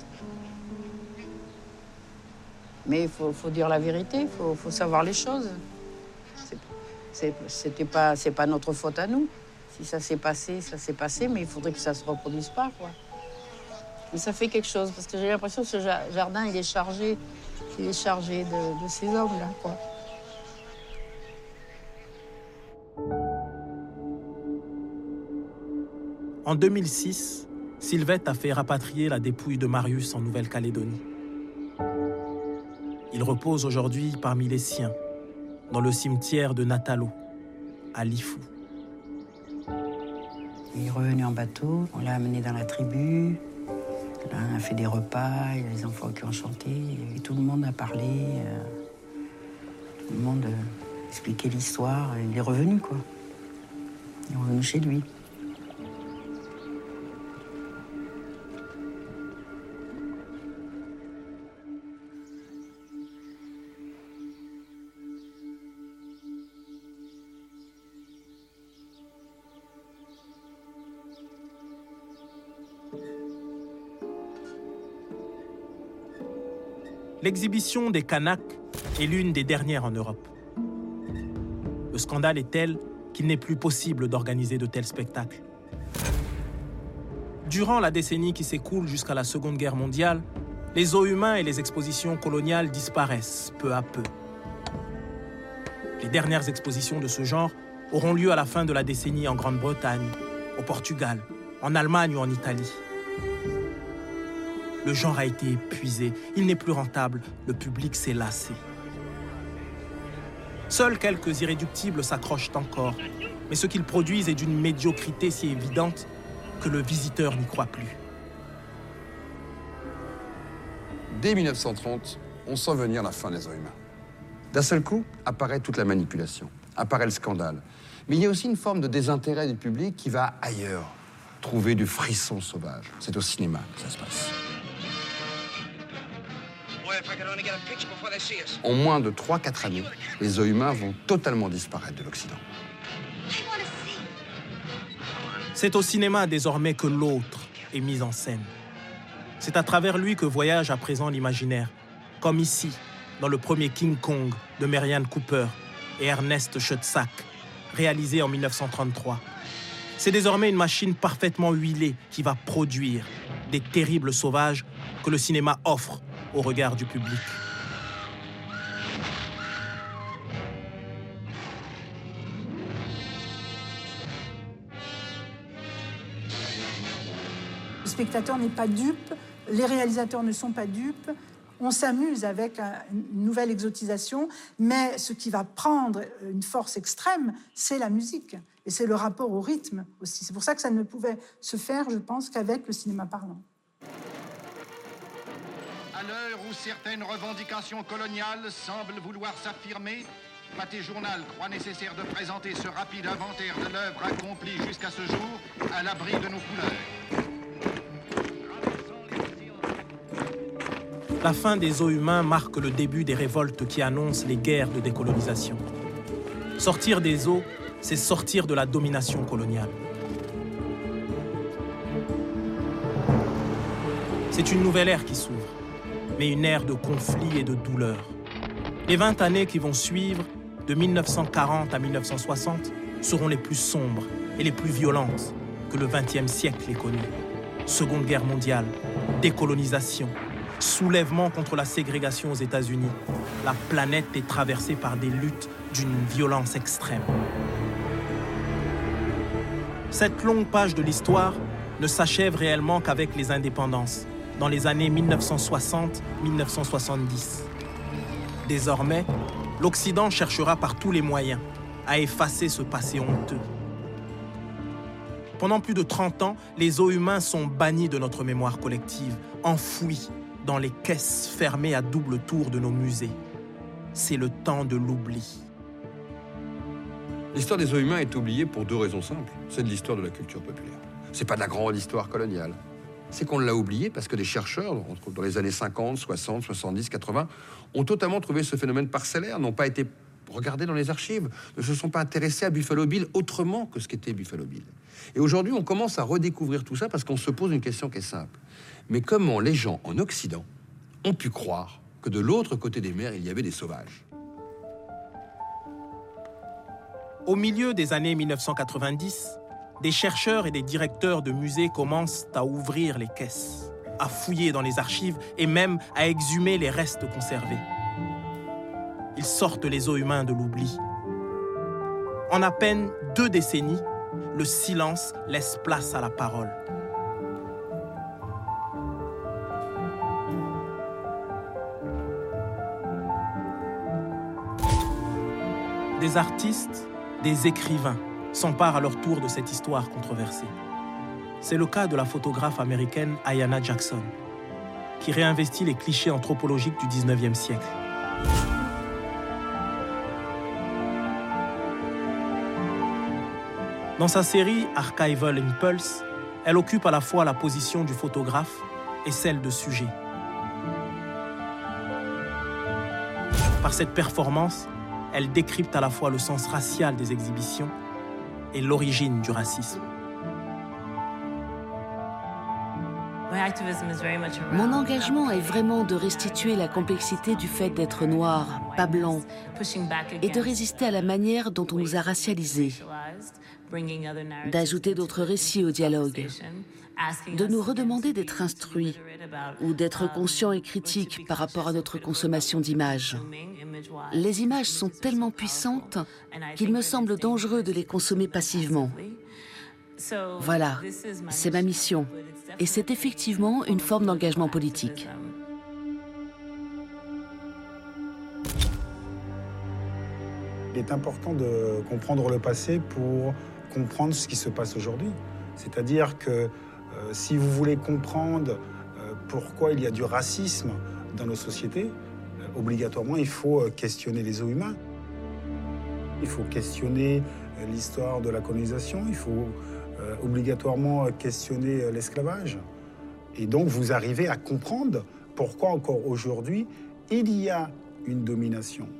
Mais il faut, faut dire la vérité, il faut, faut savoir les choses. C'est, c'est, c'était pas, c'est pas notre faute à nous. Si ça s'est passé, ça s'est passé, mais il faudrait que ça se reproduise pas, quoi. Mais ça fait quelque chose, parce que j'ai l'impression que ce jardin, il est chargé, il est chargé de, de ces hommes-là, quoi. En deux mille six, Sylvette a fait rapatrier la dépouille de Marius en Nouvelle-Calédonie. Il repose aujourd'hui parmi les siens, dans le cimetière de Natalo, à Lifou. Il est revenu en bateau, on l'a amené dans la tribu. Là, on a fait des repas, il y a les enfants qui ont chanté, et tout le monde a parlé. Euh, tout le monde a expliqué l'histoire. Il est revenu, quoi. Il est revenu chez lui. L'exhibition des Kanaks est l'une des dernières en Europe. Le scandale est tel qu'il n'est plus possible d'organiser de tels spectacles. Durant la décennie qui s'écoule jusqu'à la Seconde Guerre mondiale, les zoos humains et les expositions coloniales disparaissent peu à peu. Les dernières expositions de ce genre auront lieu à la fin de la décennie en Grande-Bretagne, au Portugal, en Allemagne ou en Italie. Le genre a été épuisé, il n'est plus rentable, le public s'est lassé. Seuls quelques irréductibles s'accrochent encore, mais ce qu'ils produisent est d'une médiocrité si évidente que le visiteur n'y croit plus. Dès mille neuf cent trente, on sent venir la fin des zoos humains. D'un seul coup, apparaît toute la manipulation, apparaît le scandale. Mais il y a aussi une forme de désintérêt du public qui va ailleurs, trouver du frisson sauvage. C'est au cinéma que ça se passe. En moins de trois à quatre années, les zoos humains vont totalement disparaître de l'Occident. C'est au cinéma désormais que l'autre est mis en scène. C'est à travers lui que voyage à présent l'imaginaire, comme ici, dans le premier King Kong de Merian Cooper et Ernest Schoedsack, réalisé en mille neuf cent trente-trois. C'est désormais une machine parfaitement huilée qui va produire des terribles sauvages que le cinéma offre au regard du public. Le spectateur n'est pas dupe, les réalisateurs ne sont pas dupes. On s'amuse avec une nouvelle exotisation, mais ce qui va prendre une force extrême, c'est la musique. Et c'est le rapport au rythme aussi. C'est pour ça que ça ne pouvait se faire, je pense, qu'avec le cinéma parlant. À l'heure où certaines revendications coloniales semblent vouloir s'affirmer, Pâté Journal croit nécessaire de présenter ce rapide inventaire de l'œuvre accomplie jusqu'à ce jour à l'abri de nos couleurs. La fin des zoos humains marque le début des révoltes qui annoncent les guerres de décolonisation. Sortir des zoos, c'est sortir de la domination coloniale. C'est une nouvelle ère qui s'ouvre, mais une ère de conflits et de douleur. Les vingt années qui vont suivre, de mille neuf cent quarante à mille neuf cent soixante, seront les plus sombres et les plus violentes que le vingtième siècle ait connues. Seconde Guerre mondiale, décolonisation, soulèvement contre la ségrégation aux États-Unis. La planète est traversée par des luttes d'une violence extrême. Cette longue page de l'histoire ne s'achève réellement qu'avec les indépendances, dans les années mille neuf cent soixante à mille neuf cent soixante-dix. Désormais, l'Occident cherchera par tous les moyens à effacer ce passé honteux. Pendant plus de trente ans, les os humains sont bannis de notre mémoire collective, enfouis dans les caisses fermées à double tour de nos musées. C'est le temps de l'oubli. L'histoire des os humains est oubliée pour deux raisons simples. C'est de l'histoire de la culture populaire. C'est pas de la grande histoire coloniale. C'est qu'on l'a oublié parce que des chercheurs, dans les années cinquante, soixante, soixante-dix, quatre-vingts, ont totalement trouvé ce phénomène parcellaire, n'ont pas été regardés dans les archives, ne se sont pas intéressés à Buffalo Bill autrement que ce qu'était Buffalo Bill. Et aujourd'hui, on commence à redécouvrir tout ça parce qu'on se pose une question qui est simple. Mais comment les gens en Occident ont pu croire que de l'autre côté des mers, il y avait des sauvages? Au milieu des années mille neuf cent quatre-vingt-dix, des chercheurs et des directeurs de musées commencent à ouvrir les caisses, à fouiller dans les archives et même à exhumer les restes conservés. Ils sortent les os humains de l'oubli. En à peine deux décennies, le silence laisse place à la parole. Des artistes, des écrivains s'emparent à leur tour de cette histoire controversée. C'est le cas de la photographe américaine Ayanna Jackson, qui réinvestit les clichés anthropologiques du dix-neuvième siècle. Dans sa série Archival Impulse, elle occupe à la fois la position du photographe et celle de sujet. Par cette performance, elle décrypte à la fois le sens racial des exhibitions et l'origine du racisme. Mon engagement est vraiment de restituer la complexité du fait d'être noir, pas blanc, et de résister à la manière dont on nous a racialisés, d'ajouter d'autres récits au dialogue, de nous redemander d'être instruits ou d'être conscients et critiques par rapport à notre consommation d'images. Les images sont tellement puissantes qu'il me semble dangereux de les consommer passivement. Voilà, c'est ma mission. Et c'est effectivement une forme d'engagement politique. Il est important de comprendre le passé pour comprendre ce qui se passe aujourd'hui. C'est-à-dire que euh, si vous voulez comprendre euh, pourquoi il y a du racisme dans nos sociétés, euh, obligatoirement, il faut euh, questionner les os humains. Il faut questionner euh, l'histoire de la colonisation, il faut euh, obligatoirement euh, questionner euh, l'esclavage. Et donc, vous arrivez à comprendre pourquoi encore aujourd'hui, il y a une domination.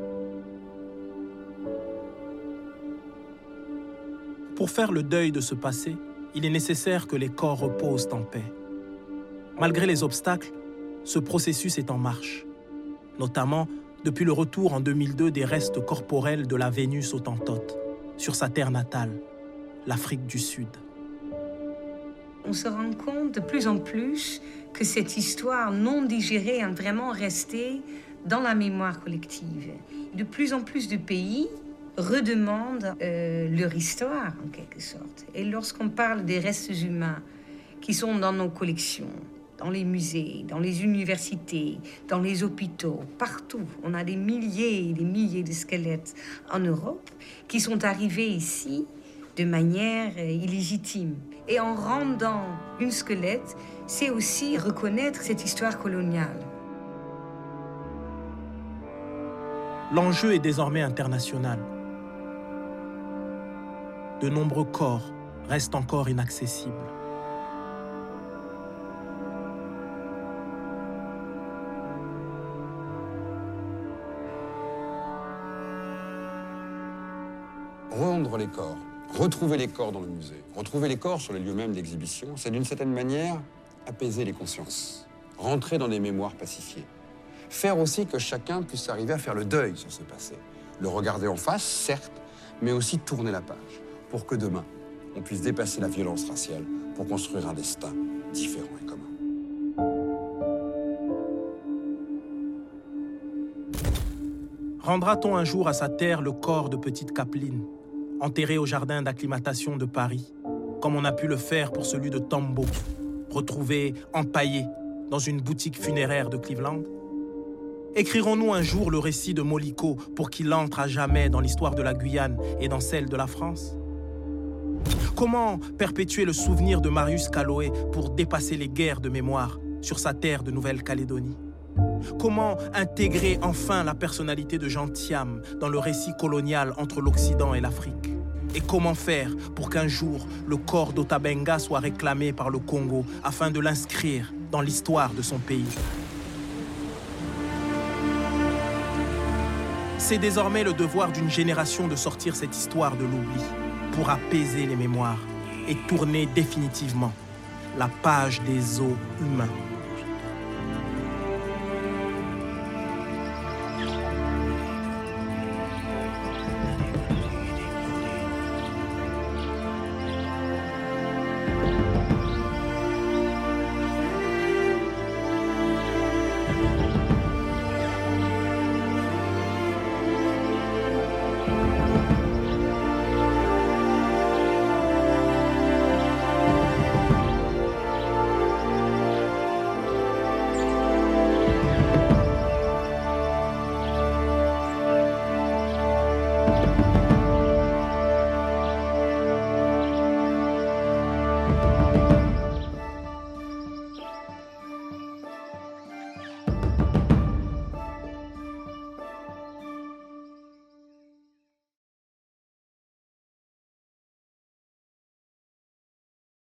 Pour faire le deuil de ce passé, il est nécessaire que les corps reposent en paix. Malgré les obstacles, ce processus est en marche, notamment depuis le retour en deux mille deux des restes corporels de la Vénus hottentote, sur sa terre natale, l'Afrique du Sud. On se rend compte de plus en plus que cette histoire non digérée est vraiment restée dans la mémoire collective. De plus en plus de pays redemandent euh, leur histoire, en quelque sorte. Et lorsqu'on parle des restes humains qui sont dans nos collections, dans les musées, dans les universités, dans les hôpitaux, partout, on a des milliers et des milliers de squelettes en Europe qui sont arrivés ici de manière euh, illégitime. Et en rendant une squelette, c'est aussi reconnaître cette histoire coloniale. L'enjeu est désormais international. De nombreux corps restent encore inaccessibles. Rendre les corps, retrouver les corps dans le musée, retrouver les corps sur les lieux mêmes d'exhibition, c'est d'une certaine manière apaiser les consciences, rentrer dans des mémoires pacifiées. Faire aussi que chacun puisse arriver à faire le deuil sur ce passé. Le regarder en face, certes, mais aussi tourner la page, pour que demain, on puisse dépasser la violence raciale pour construire un destin différent et commun. Rendra-t-on un jour à sa terre le corps de petite Capeline, enterré au jardin d'acclimatation de Paris, comme on a pu le faire pour celui de Tambo, retrouvé empaillé dans une boutique funéraire de Cleveland? Écrirons-nous un jour le récit de Molico pour qu'il entre à jamais dans l'histoire de la Guyane et dans celle de la France? Comment perpétuer le souvenir de Marius Caloé pour dépasser les guerres de mémoire sur sa terre de Nouvelle-Calédonie? Comment intégrer enfin la personnalité de Jean Thiam dans le récit colonial entre l'Occident et l'Afrique? Et comment faire pour qu'un jour le corps d'Otabenga soit réclamé par le Congo afin de l'inscrire dans l'histoire de son pays? C'est désormais le devoir d'une génération de sortir cette histoire de l'oubli pour apaiser les mémoires et tourner définitivement la page des os humains. Thank you.